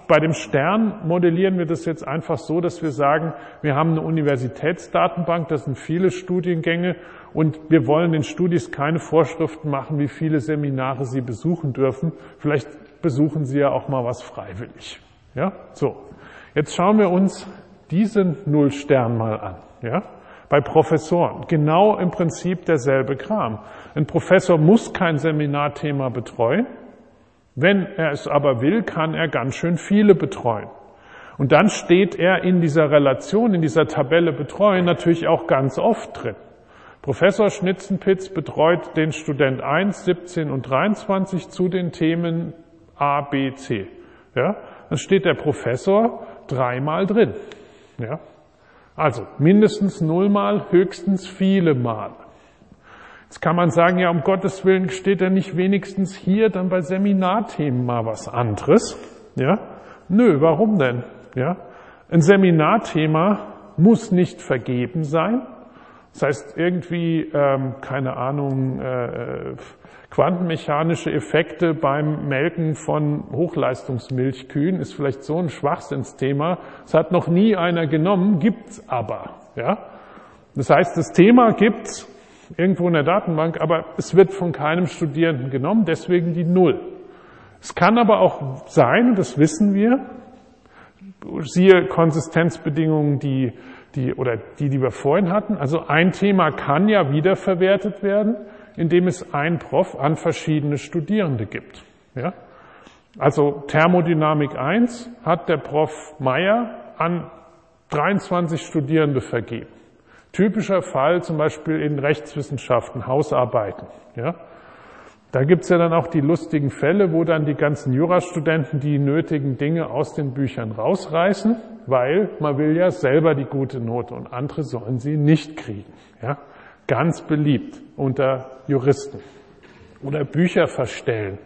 Bei dem Stern modellieren wir das jetzt einfach so, dass wir sagen, wir haben eine Universitätsdatenbank, das sind viele Studiengänge und wir wollen den Studis keine Vorschriften machen, wie viele Seminare sie besuchen dürfen. Vielleicht besuchen sie ja auch mal was freiwillig. Ja, so. Jetzt schauen wir uns diesen Nullstern mal an. Ja, bei Professoren genau im Prinzip derselbe Kram. Ein Professor muss kein Seminarthema betreuen. Wenn er es aber will, kann er ganz schön viele betreuen. Und dann steht er in dieser Relation, in dieser Tabelle betreuen, natürlich auch ganz oft drin. Professor Schnitzenpitz betreut den Student eins, siebzehn und dreiundzwanzig zu den Themen A, B, C. Ja, dann steht der Professor dreimal drin. Ja, also mindestens nullmal, höchstens viele Mal. Jetzt kann man sagen, ja, um Gottes Willen steht er nicht wenigstens hier dann bei Seminarthemen mal was anderes? Ja? Nö, warum denn? Ja? Ein Seminarthema muss nicht vergeben sein. Das heißt, irgendwie, ähm, keine Ahnung, äh, quantenmechanische Effekte beim Melken von Hochleistungsmilchkühen ist vielleicht so ein Schwachsinnsthema. Das hat noch nie einer genommen, gibt's aber. Ja? Das heißt, das Thema gibt's irgendwo in der Datenbank, aber es wird von keinem Studierenden genommen, deswegen die Null. Es kann aber auch sein, das wissen wir, siehe Konsistenzbedingungen, die, die, oder die, die wir vorhin hatten. Also ein Thema kann ja wiederverwertet werden, indem es ein Prof an verschiedene Studierende gibt. Ja? Also Thermodynamik eins hat der Prof Meier an dreiundzwanzig Studierende vergeben. Typischer Fall zum Beispiel in Rechtswissenschaften, Hausarbeiten. Ja? Da gibt's ja dann auch die lustigen Fälle, wo dann die ganzen Jurastudenten die nötigen Dinge aus den Büchern rausreißen, weil man will ja selber die gute Note und andere sollen sie nicht kriegen. Ja? Ganz beliebt unter Juristen. Oder Bücher verstellen.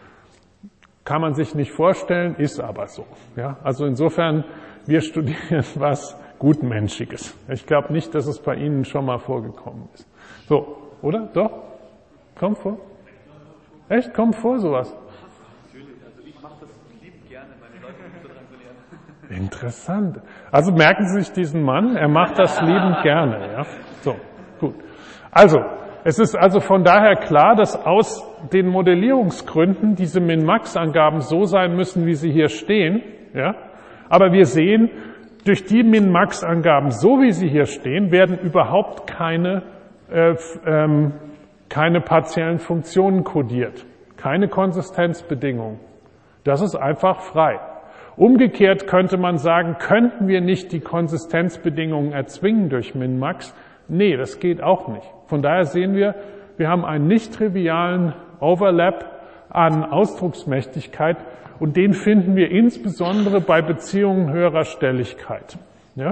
Kann man sich nicht vorstellen, ist aber so. Ja? Also insofern, wir studieren was Gutmenschiges. Ich glaube nicht, dass es bei Ihnen schon mal vorgekommen ist. So, oder? Doch? Kommt vor? Echt? Kommt vor sowas? Natürlich, also ich mache das liebend gerne, meine Leute zu transferieren. Interessant. Also merken Sie sich diesen Mann, er macht das liebend gerne. Ja? So, gut. Also, es ist also von daher klar, dass aus den Modellierungsgründen diese Min-Max-Angaben so sein müssen, wie sie hier stehen. Ja? Aber wir sehen, durch die Min-Max-Angaben, so wie sie hier stehen, werden überhaupt keine, äh, ähm, keine partiellen Funktionen kodiert, keine Konsistenzbedingungen. Das ist einfach frei. Umgekehrt könnte man sagen, könnten wir nicht die Konsistenzbedingungen erzwingen durch Min-Max? Nee, das geht auch nicht. Von daher sehen wir, wir haben einen nicht trivialen Overlap an Ausdrucksmächtigkeit, und den finden wir insbesondere bei Beziehungen höherer Stelligkeit. Ja?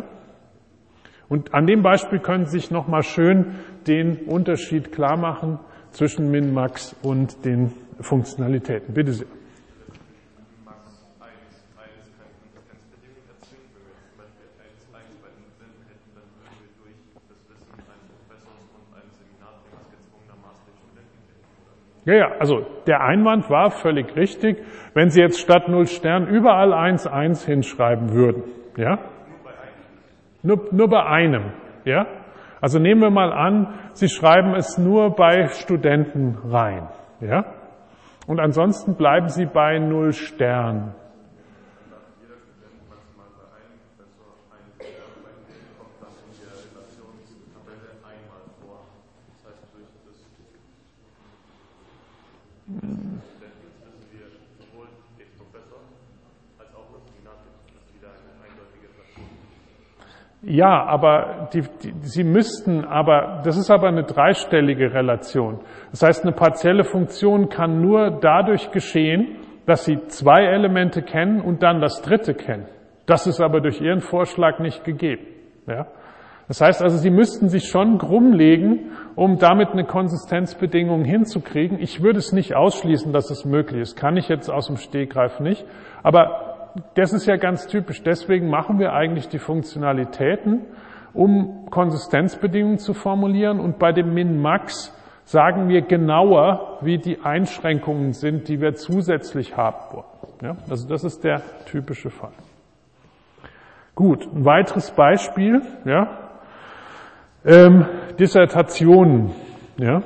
Und an dem Beispiel können Sie sich nochmal schön den Unterschied klar machen zwischen Min-Max und den Funktionalitäten. Bitte sehr. Max eins, eins kann Konsistenzbedingungen erzwingen. Wenn wir zum Beispiel eins, eins bei den Blinden hätten, dann würden wir durch das Wissen eines Professors und eines Seminartrainers gezwungenermaßen den Studenten kennen. Ja, ja, also der Einwand war völlig richtig, wenn Sie jetzt statt null Stern überall eins, eins hinschreiben würden. Ja? Nur, nur bei einem. Ja? Also nehmen wir mal an, Sie schreiben es nur bei Studenten rein. Ja? Und ansonsten bleiben Sie bei null Stern. Jeder Student maximal bei einem Professor einen Stern, bei dem kommt dann in der Relationstabelle einmal vor. Das heißt, durch das Verständnis wissen wir sowohl den Professor als auch das Seminarteam. Das ist wieder eine eindeutige Relation. Ja, aber die, die, Sie müssten, aber das ist aber eine dreistellige Relation. Das heißt, eine partielle Funktion kann nur dadurch geschehen, dass Sie zwei Elemente kennen und dann das dritte kennen. Das ist aber durch Ihren Vorschlag nicht gegeben. Ja? Das heißt also, Sie müssten sich schon krumm legen, um damit eine Konsistenzbedingung hinzukriegen. Ich würde es nicht ausschließen, dass es möglich ist. Kann ich jetzt aus dem Stegreif nicht. Aber das ist ja ganz typisch. Deswegen machen wir eigentlich die Funktionalitäten, um Konsistenzbedingungen zu formulieren. Und bei dem Min-Max sagen wir genauer, wie die Einschränkungen sind, die wir zusätzlich haben wollen. Ja, also das ist der typische Fall. Gut, ein weiteres Beispiel, ja, ähm, Dissertationen. Ja.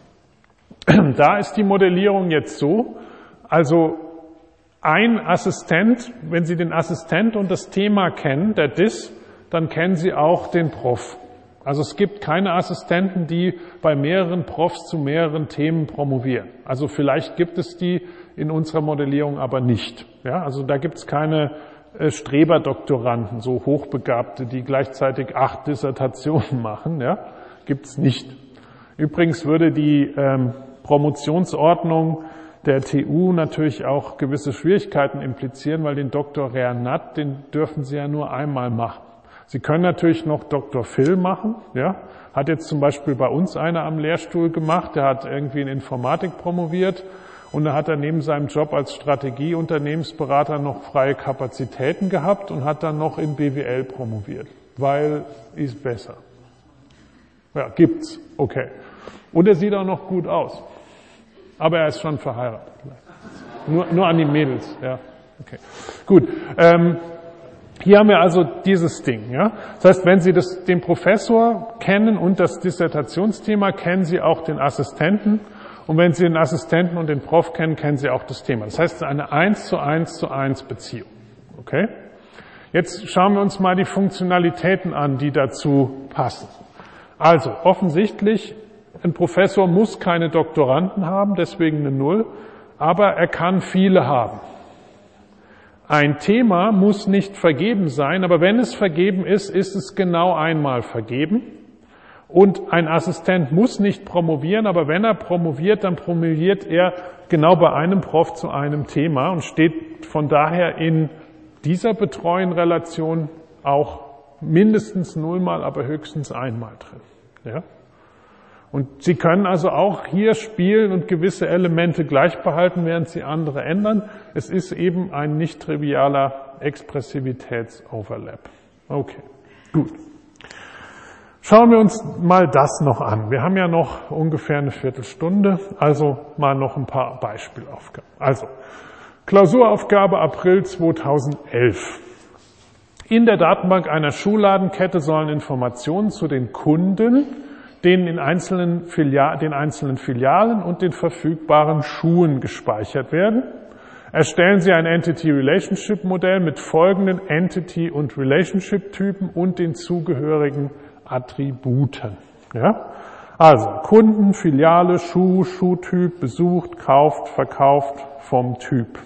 Da ist die Modellierung jetzt so, also ein Assistent, wenn Sie den Assistent und das Thema kennen, der Dis, dann kennen Sie auch den Prof. Also es gibt keine Assistenten, die bei mehreren Profs zu mehreren Themen promovieren. Also vielleicht gibt es die in unserer Modellierung aber nicht. Ja, also da gibt es keine äh, Streberdoktoranden, so Hochbegabte, die gleichzeitig acht Dissertationen machen. Ja, gibt es nicht. Übrigens würde die ähm, Promotionsordnung der T U natürlich auch gewisse Schwierigkeiten implizieren, weil den Doktor Rea Nat, den dürfen Sie ja nur einmal machen. Sie können natürlich noch Doktor Phil machen, ja. Hat jetzt zum Beispiel bei uns einer am Lehrstuhl gemacht, der hat irgendwie in Informatik promoviert und da hat er neben seinem Job als Strategieunternehmensberater noch freie Kapazitäten gehabt und hat dann noch in B W L promoviert, weil ist besser. Ja, gibt's, okay. Und er sieht auch noch gut aus. Aber er ist schon verheiratet. Nur, nur an die Mädels, ja. Okay. Gut. Ähm, hier haben wir also dieses Ding, ja. Das heißt, wenn Sie das, den Professor kennen und das Dissertationsthema, kennen Sie auch den Assistenten. Und wenn Sie den Assistenten und den Prof kennen, kennen Sie auch das Thema. Das heißt, eine eins zu eins zu eins Beziehung. Okay? Jetzt schauen wir uns mal die Funktionalitäten an, die dazu passen. Also, offensichtlich, ein Professor muss keine Doktoranden haben, deswegen eine Null, aber er kann viele haben. Ein Thema muss nicht vergeben sein, aber wenn es vergeben ist, ist es genau einmal vergeben. Und ein Assistent muss nicht promovieren, aber wenn er promoviert, dann promoviert er genau bei einem Prof zu einem Thema und steht von daher in dieser Betreuenrelation auch mindestens nullmal, aber höchstens einmal drin. Ja? Und Sie können also auch hier spielen und gewisse Elemente gleich behalten, während Sie andere ändern. Es ist eben ein nicht trivialer Expressivitätsoverlap. Okay, gut. Schauen wir uns mal das noch an. Wir haben ja noch ungefähr eine Viertelstunde, also mal noch ein paar Beispielaufgaben. Also, Klausuraufgabe April zweitausendelf. In der Datenbank einer Schulladenkette sollen Informationen zu den Kunden, den in einzelnen Filialen, den einzelnen Filialen und den verfügbaren Schuhen gespeichert werden. Erstellen Sie ein Entity-Relationship-Modell mit folgenden Entity- und Relationship-Typen und den zugehörigen Attributen. Ja? Also Kunden, Filiale, Schuh, Schuhtyp, besucht, kauft, verkauft, vom Typ.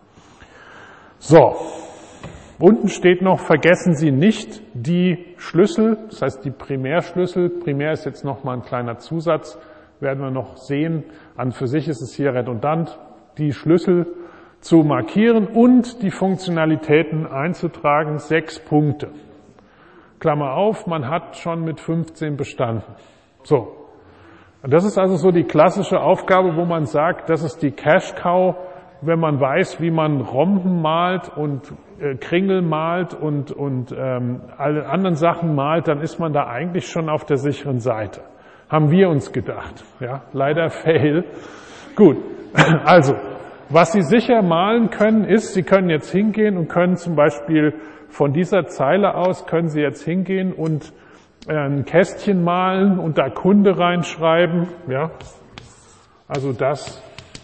So. Unten steht noch, vergessen Sie nicht die Schlüssel, das heißt die Primärschlüssel. Primär ist jetzt nochmal ein kleiner Zusatz, werden wir noch sehen. An für sich ist es hier redundant, die Schlüssel zu markieren und die Funktionalitäten einzutragen, sechs Punkte. Klammer auf, man hat schon mit fünfzehn bestanden. So. Das ist also so die klassische Aufgabe, wo man sagt, das ist die Cash Cow. Wenn man weiß, wie man Romben malt und äh, Kringel malt und, und ähm, alle anderen Sachen malt, dann ist man da eigentlich schon auf der sicheren Seite. Haben wir uns gedacht. Ja, leider fail. Gut, also, was Sie sicher malen können, ist, Sie können jetzt hingehen und können zum Beispiel von dieser Zeile aus, können Sie jetzt hingehen und äh, ein Kästchen malen und da Kunde reinschreiben. Ja, also das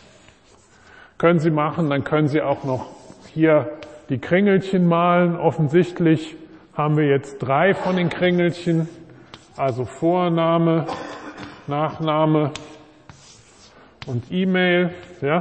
können Sie machen, dann können Sie auch noch hier die Kringelchen malen. Offensichtlich haben wir jetzt drei von den Kringelchen, also Vorname, Nachname und E-Mail. Ja.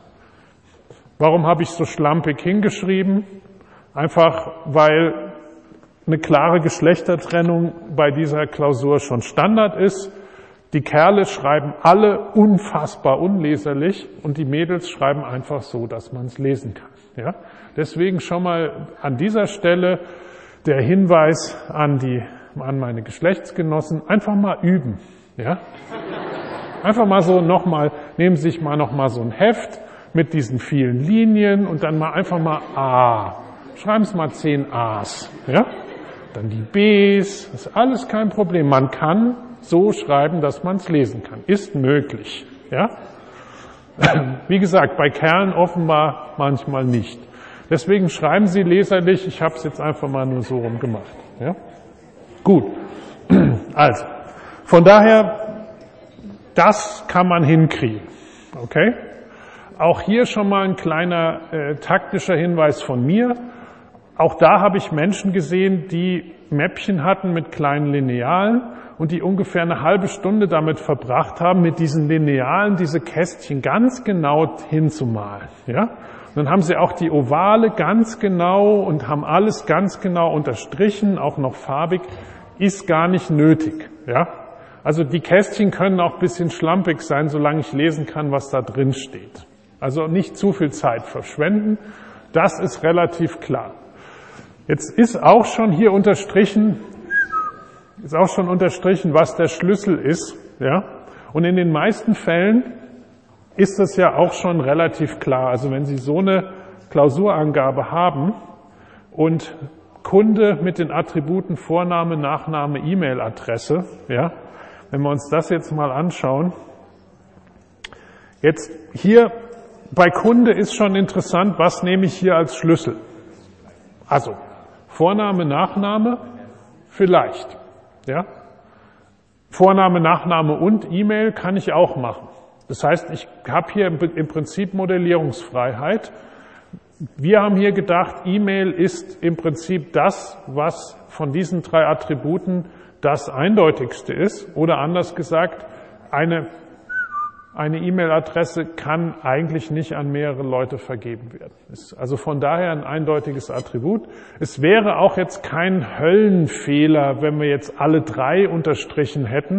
Warum habe ich so schlampig hingeschrieben? Einfach, weil eine klare Geschlechtertrennung bei dieser Klausur schon Standard ist. Die Kerle schreiben alle unfassbar unleserlich und die Mädels schreiben einfach so, dass man es lesen kann. Ja? Deswegen schon mal an dieser Stelle der Hinweis an die, an meine Geschlechtsgenossen, einfach mal üben. Ja? Einfach mal so nochmal, nehmen Sie sich mal nochmal so ein Heft mit diesen vielen Linien und dann mal einfach mal A. Schreiben Sie mal zehn A's. Ja? Dann die B's, das ist alles kein Problem. Man kann so schreiben, dass man es lesen kann. Ist möglich. Ja? Wie gesagt, bei Kerlen offenbar manchmal nicht. Deswegen schreiben Sie leserlich, ich habe es jetzt einfach mal nur so rum gemacht. Ja? Gut, also, von daher, das kann man hinkriegen. Okay? Auch hier schon mal ein kleiner äh, taktischer Hinweis von mir. Auch da habe ich Menschen gesehen, die Mäppchen hatten mit kleinen Linealen und die ungefähr eine halbe Stunde damit verbracht haben, mit diesen Linealen diese Kästchen ganz genau hinzumalen. Ja? Und dann haben sie auch die Ovale ganz genau und haben alles ganz genau unterstrichen, auch noch farbig. Ist gar nicht nötig. Ja? Also die Kästchen können auch ein bisschen schlampig sein, solange ich lesen kann, was da drin steht. Also nicht zu viel Zeit verschwenden. Das ist relativ klar. Jetzt ist auch schon hier unterstrichen, ist auch schon unterstrichen, was der Schlüssel ist, ja. Und in den meisten Fällen ist das ja auch schon relativ klar. Also wenn Sie so eine Klausurangabe haben und Kunde mit den Attributen Vorname, Nachname, E-Mail-Adresse, ja. Wenn wir uns das jetzt mal anschauen. Jetzt hier bei Kunde ist schon interessant, was nehme ich hier als Schlüssel? Also Vorname, Nachname, vielleicht. Ja? Vorname, Nachname und E-Mail kann ich auch machen. Das heißt, ich habe hier im Prinzip Modellierungsfreiheit. Wir haben hier gedacht, E-Mail ist im Prinzip das, was von diesen drei Attributen das eindeutigste ist. Oder anders gesagt, eine Eine E-Mail-Adresse kann eigentlich nicht an mehrere Leute vergeben werden. Ist also von daher ein eindeutiges Attribut. Es wäre auch jetzt kein Höllenfehler, wenn wir jetzt alle drei unterstrichen hätten.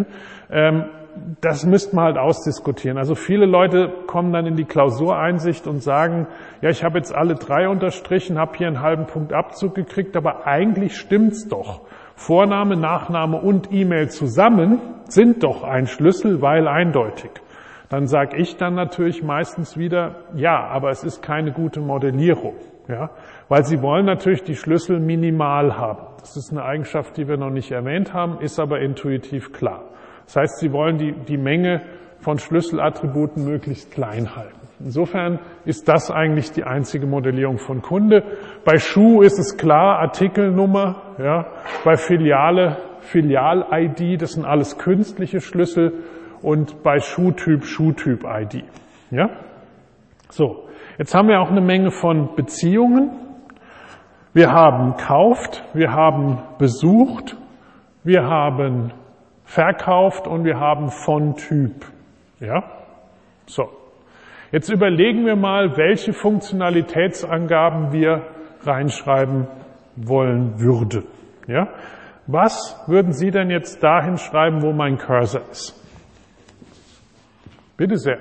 Das müssten wir halt ausdiskutieren. Also viele Leute kommen dann in die Klausureinsicht und sagen, ja, ich habe jetzt alle drei unterstrichen, habe hier einen halben Punkt Abzug gekriegt, aber eigentlich stimmt's doch. Vorname, Nachname und E-Mail zusammen sind doch ein Schlüssel, weil eindeutig. Dann sage ich dann natürlich meistens wieder, ja, aber es ist keine gute Modellierung, ja, weil Sie wollen natürlich die Schlüssel minimal haben. Das ist eine Eigenschaft, die wir noch nicht erwähnt haben, ist aber intuitiv klar. Das heißt, Sie wollen die, die Menge von Schlüsselattributen möglichst klein halten. Insofern ist das eigentlich die einzige Modellierung von Kunde. Bei Schuh ist es klar, Artikelnummer, ja, bei Filiale, Filial-I D, das sind alles künstliche Schlüssel. Und bei Schuhtyp, Schuhtyp-I D. Ja? So, jetzt haben wir auch eine Menge von Beziehungen. Wir haben kauft, wir haben besucht, wir haben verkauft und wir haben von Typ. Ja? So, jetzt überlegen wir mal, welche Funktionalitätsangaben wir reinschreiben wollen würden. Ja? Was würden Sie denn jetzt dahin schreiben, wo mein Cursor ist? Bitte sehr.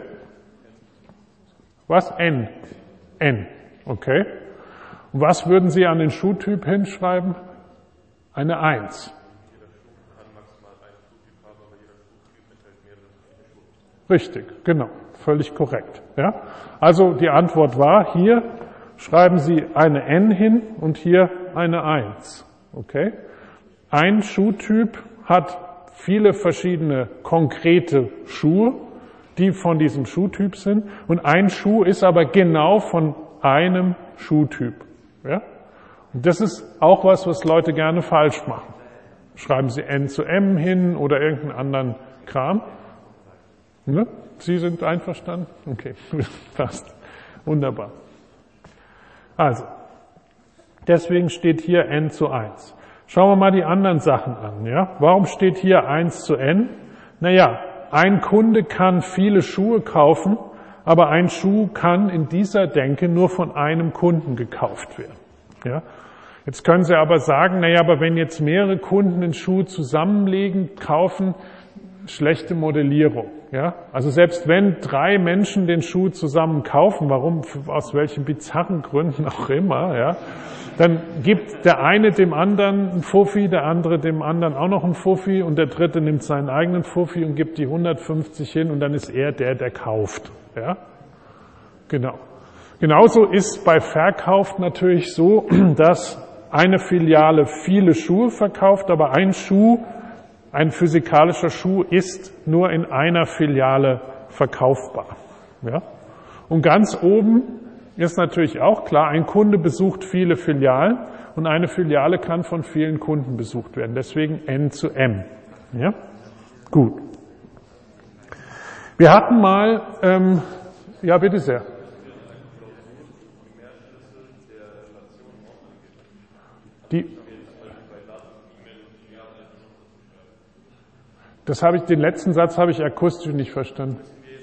Was? N. N. Okay. Und was würden Sie an den Schuhtyp hinschreiben? Eine eins. Richtig, genau. Völlig korrekt. Ja? Also die Antwort war, hier schreiben Sie eine N hin und hier eine eins. Okay. Ein Schuhtyp hat viele verschiedene konkrete Schuhe, die von diesem Schuhtyp sind. Und ein Schuh ist aber genau von einem Schuhtyp. Ja? Und das ist auch was, was Leute gerne falsch machen. Schreiben Sie N zu M hin oder irgendeinen anderen Kram. Ne? Sie sind einverstanden? Okay, passt. Wunderbar. Also, deswegen steht hier N zu eins. Schauen wir mal die anderen Sachen an. Ja? Warum steht hier eins zu N? Naja, ein Kunde kann viele Schuhe kaufen, aber ein Schuh kann in dieser Denke nur von einem Kunden gekauft werden. Ja? Jetzt können Sie aber sagen, naja, aber wenn jetzt mehrere Kunden den Schuh zusammenlegen, kaufen, schlechte Modellierung. Ja? Also selbst wenn drei Menschen den Schuh zusammen kaufen, warum, aus welchen bizarren Gründen auch immer, ja, dann gibt der eine dem anderen einen Fuffi, der andere dem anderen auch noch einen Fuffi und der dritte nimmt seinen eigenen Fuffi und gibt die hundertfünfzig hin und dann ist er der, der kauft. Ja? Genau. Genauso ist bei Verkauf natürlich so, dass eine Filiale viele Schuhe verkauft, aber ein Schuh, ein physikalischer Schuh ist nur in einer Filiale verkaufbar. Ja? Und ganz oben ist natürlich auch klar, ein Kunde besucht viele Filialen und eine Filiale kann von vielen Kunden besucht werden. Deswegen N zu M. Ja? Gut. Wir hatten mal, ähm, ja bitte sehr. Die, das habe ich, den letzten Satz habe ich akustisch nicht verstanden.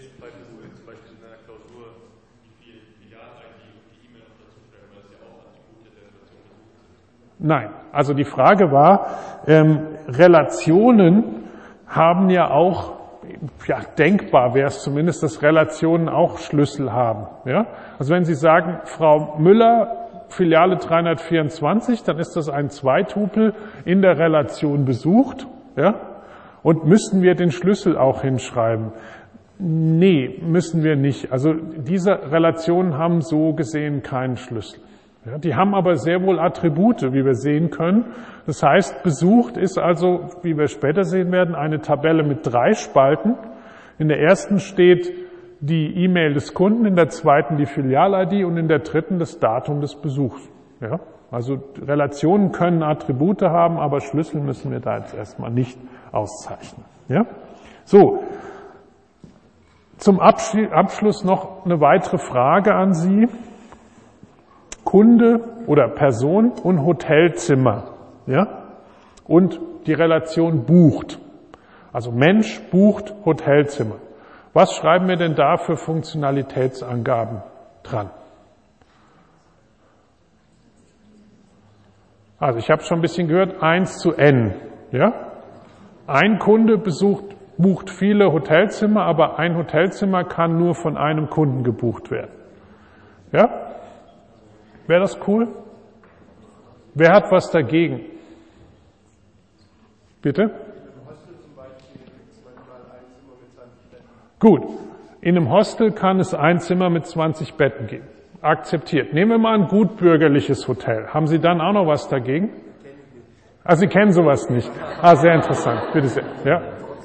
Nein, also die Frage war, ähm, Relationen haben ja auch, ja denkbar wäre es zumindest, dass Relationen auch Schlüssel haben. Ja? Also wenn Sie sagen, Frau Müller, Filiale dreihundertvierundzwanzig, dann ist das ein Zweitupel in der Relation besucht. Ja? Und müssten wir den Schlüssel auch hinschreiben? Nee, müssen wir nicht. Also diese Relationen haben so gesehen keinen Schlüssel. Ja, die haben aber sehr wohl Attribute, wie wir sehen können. Das heißt, besucht ist also, wie wir später sehen werden, eine Tabelle mit drei Spalten. In der ersten steht die E-Mail des Kunden, in der zweiten die Filial-I D und in der dritten das Datum des Besuchs. Ja, also Relationen können Attribute haben, aber Schlüssel müssen wir da jetzt erstmal nicht auszeichnen. Ja? So, zum Abschluss noch eine weitere Frage an Sie. Kunde oder Person und Hotelzimmer, ja, und die Relation bucht. Also Mensch bucht Hotelzimmer. Was schreiben wir denn da für Funktionalitätsangaben dran? Also ich habe schon ein bisschen gehört, eins zu N, ja. Ein Kunde besucht, bucht viele Hotelzimmer, aber ein Hotelzimmer kann nur von einem Kunden gebucht werden. Ja? Wäre das cool? Wer hat was dagegen? Bitte? Gut. In einem Hostel kann es ein Zimmer mit zwanzig Betten geben. Akzeptiert. Nehmen wir mal ein gutbürgerliches Hotel. Haben Sie dann auch noch was dagegen? Ah, Sie kennen sowas nicht. Ah, sehr interessant. Bitte sehr. Ja.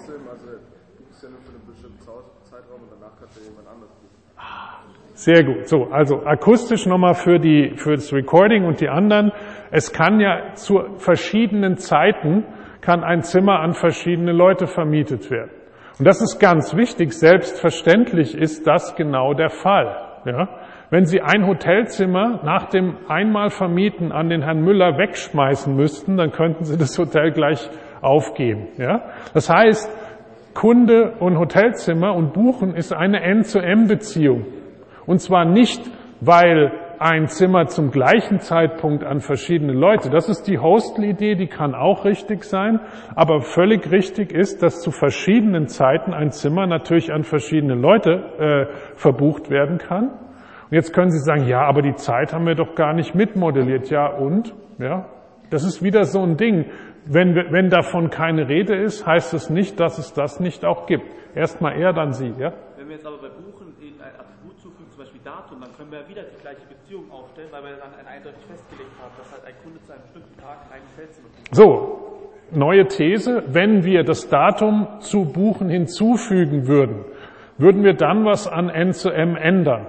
Sehr gut. So, also akustisch nochmal für die, für das Recording und die anderen. Es kann ja zu verschiedenen Zeiten kann ein Zimmer an verschiedene Leute vermietet werden. Und das ist ganz wichtig. Selbstverständlich ist das genau der Fall. Ja? Wenn Sie ein Hotelzimmer nach dem einmal Vermieten an den Herrn Müller wegschmeißen müssten, dann könnten Sie das Hotel gleich aufgeben. Ja? Das heißt, Kunde und Hotelzimmer und Buchen ist eine N-zu-M-Beziehung. Und zwar nicht, weil ein Zimmer zum gleichen Zeitpunkt an verschiedene Leute, das ist die Hostel-Idee, die kann auch richtig sein, aber völlig richtig ist, dass zu verschiedenen Zeiten ein Zimmer natürlich an verschiedene Leute äh, verbucht werden kann. Und jetzt können Sie sagen, ja, aber die Zeit haben wir doch gar nicht mitmodelliert. Ja, und? Ja, das ist wieder so ein Ding. Wenn, wenn davon keine Rede ist, heißt es nicht, dass es das nicht auch gibt. Erstmal er, dann Sie. Ja? Wenn wir jetzt aber bei Buchen in ein Attribut zufügen, zum Beispiel Datum, dann können wir wieder die gleiche Beziehung aufstellen, weil wir dann ein eindeutig festgelegt haben, dass halt ein Kunde zu einem bestimmten Tag ein Hotelzimmer bucht. So, neue These. Wenn wir das Datum zu Buchen hinzufügen würden, würden wir dann was an N zu M ändern?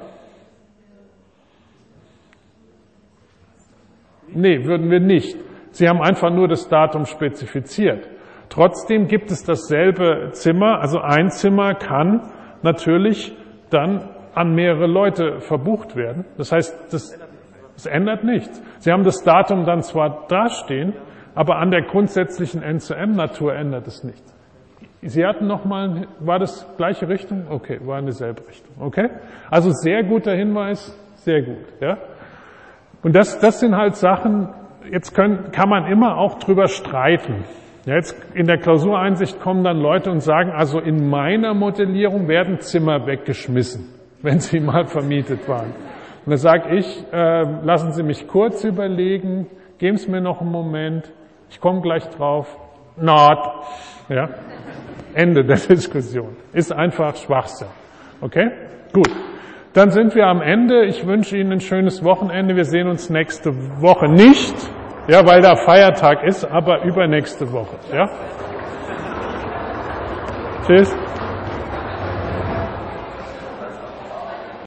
Nee, würden wir nicht. Sie haben einfach nur das Datum spezifiziert. Trotzdem gibt es dasselbe Zimmer, also ein Zimmer kann natürlich dann an mehrere Leute verbucht werden. Das heißt, das, das ändert nichts. Sie haben das Datum dann zwar dastehen, aber an der grundsätzlichen N zu M-Natur ändert es nichts. Sie hatten nochmal, war das gleiche Richtung? Okay, war in dieselbe Richtung. Okay? Also sehr guter Hinweis, sehr gut. Ja? Und das, das sind halt Sachen, jetzt können, kann man immer auch drüber streiten. Ja, jetzt in der Klausureinsicht kommen dann Leute und sagen, also in meiner Modellierung werden Zimmer weggeschmissen, wenn sie mal vermietet waren. Und da sage ich, äh, lassen Sie mich kurz überlegen, geben Sie mir noch einen Moment, ich komme gleich drauf. Not. Ja. Ende der Diskussion. Ist einfach Schwachsinn. Okay? Gut. Dann sind wir am Ende. Ich wünsche Ihnen ein schönes Wochenende. Wir sehen uns nächste Woche nicht, ja, weil da Feiertag ist, aber übernächste Woche. Ja? Tschüss.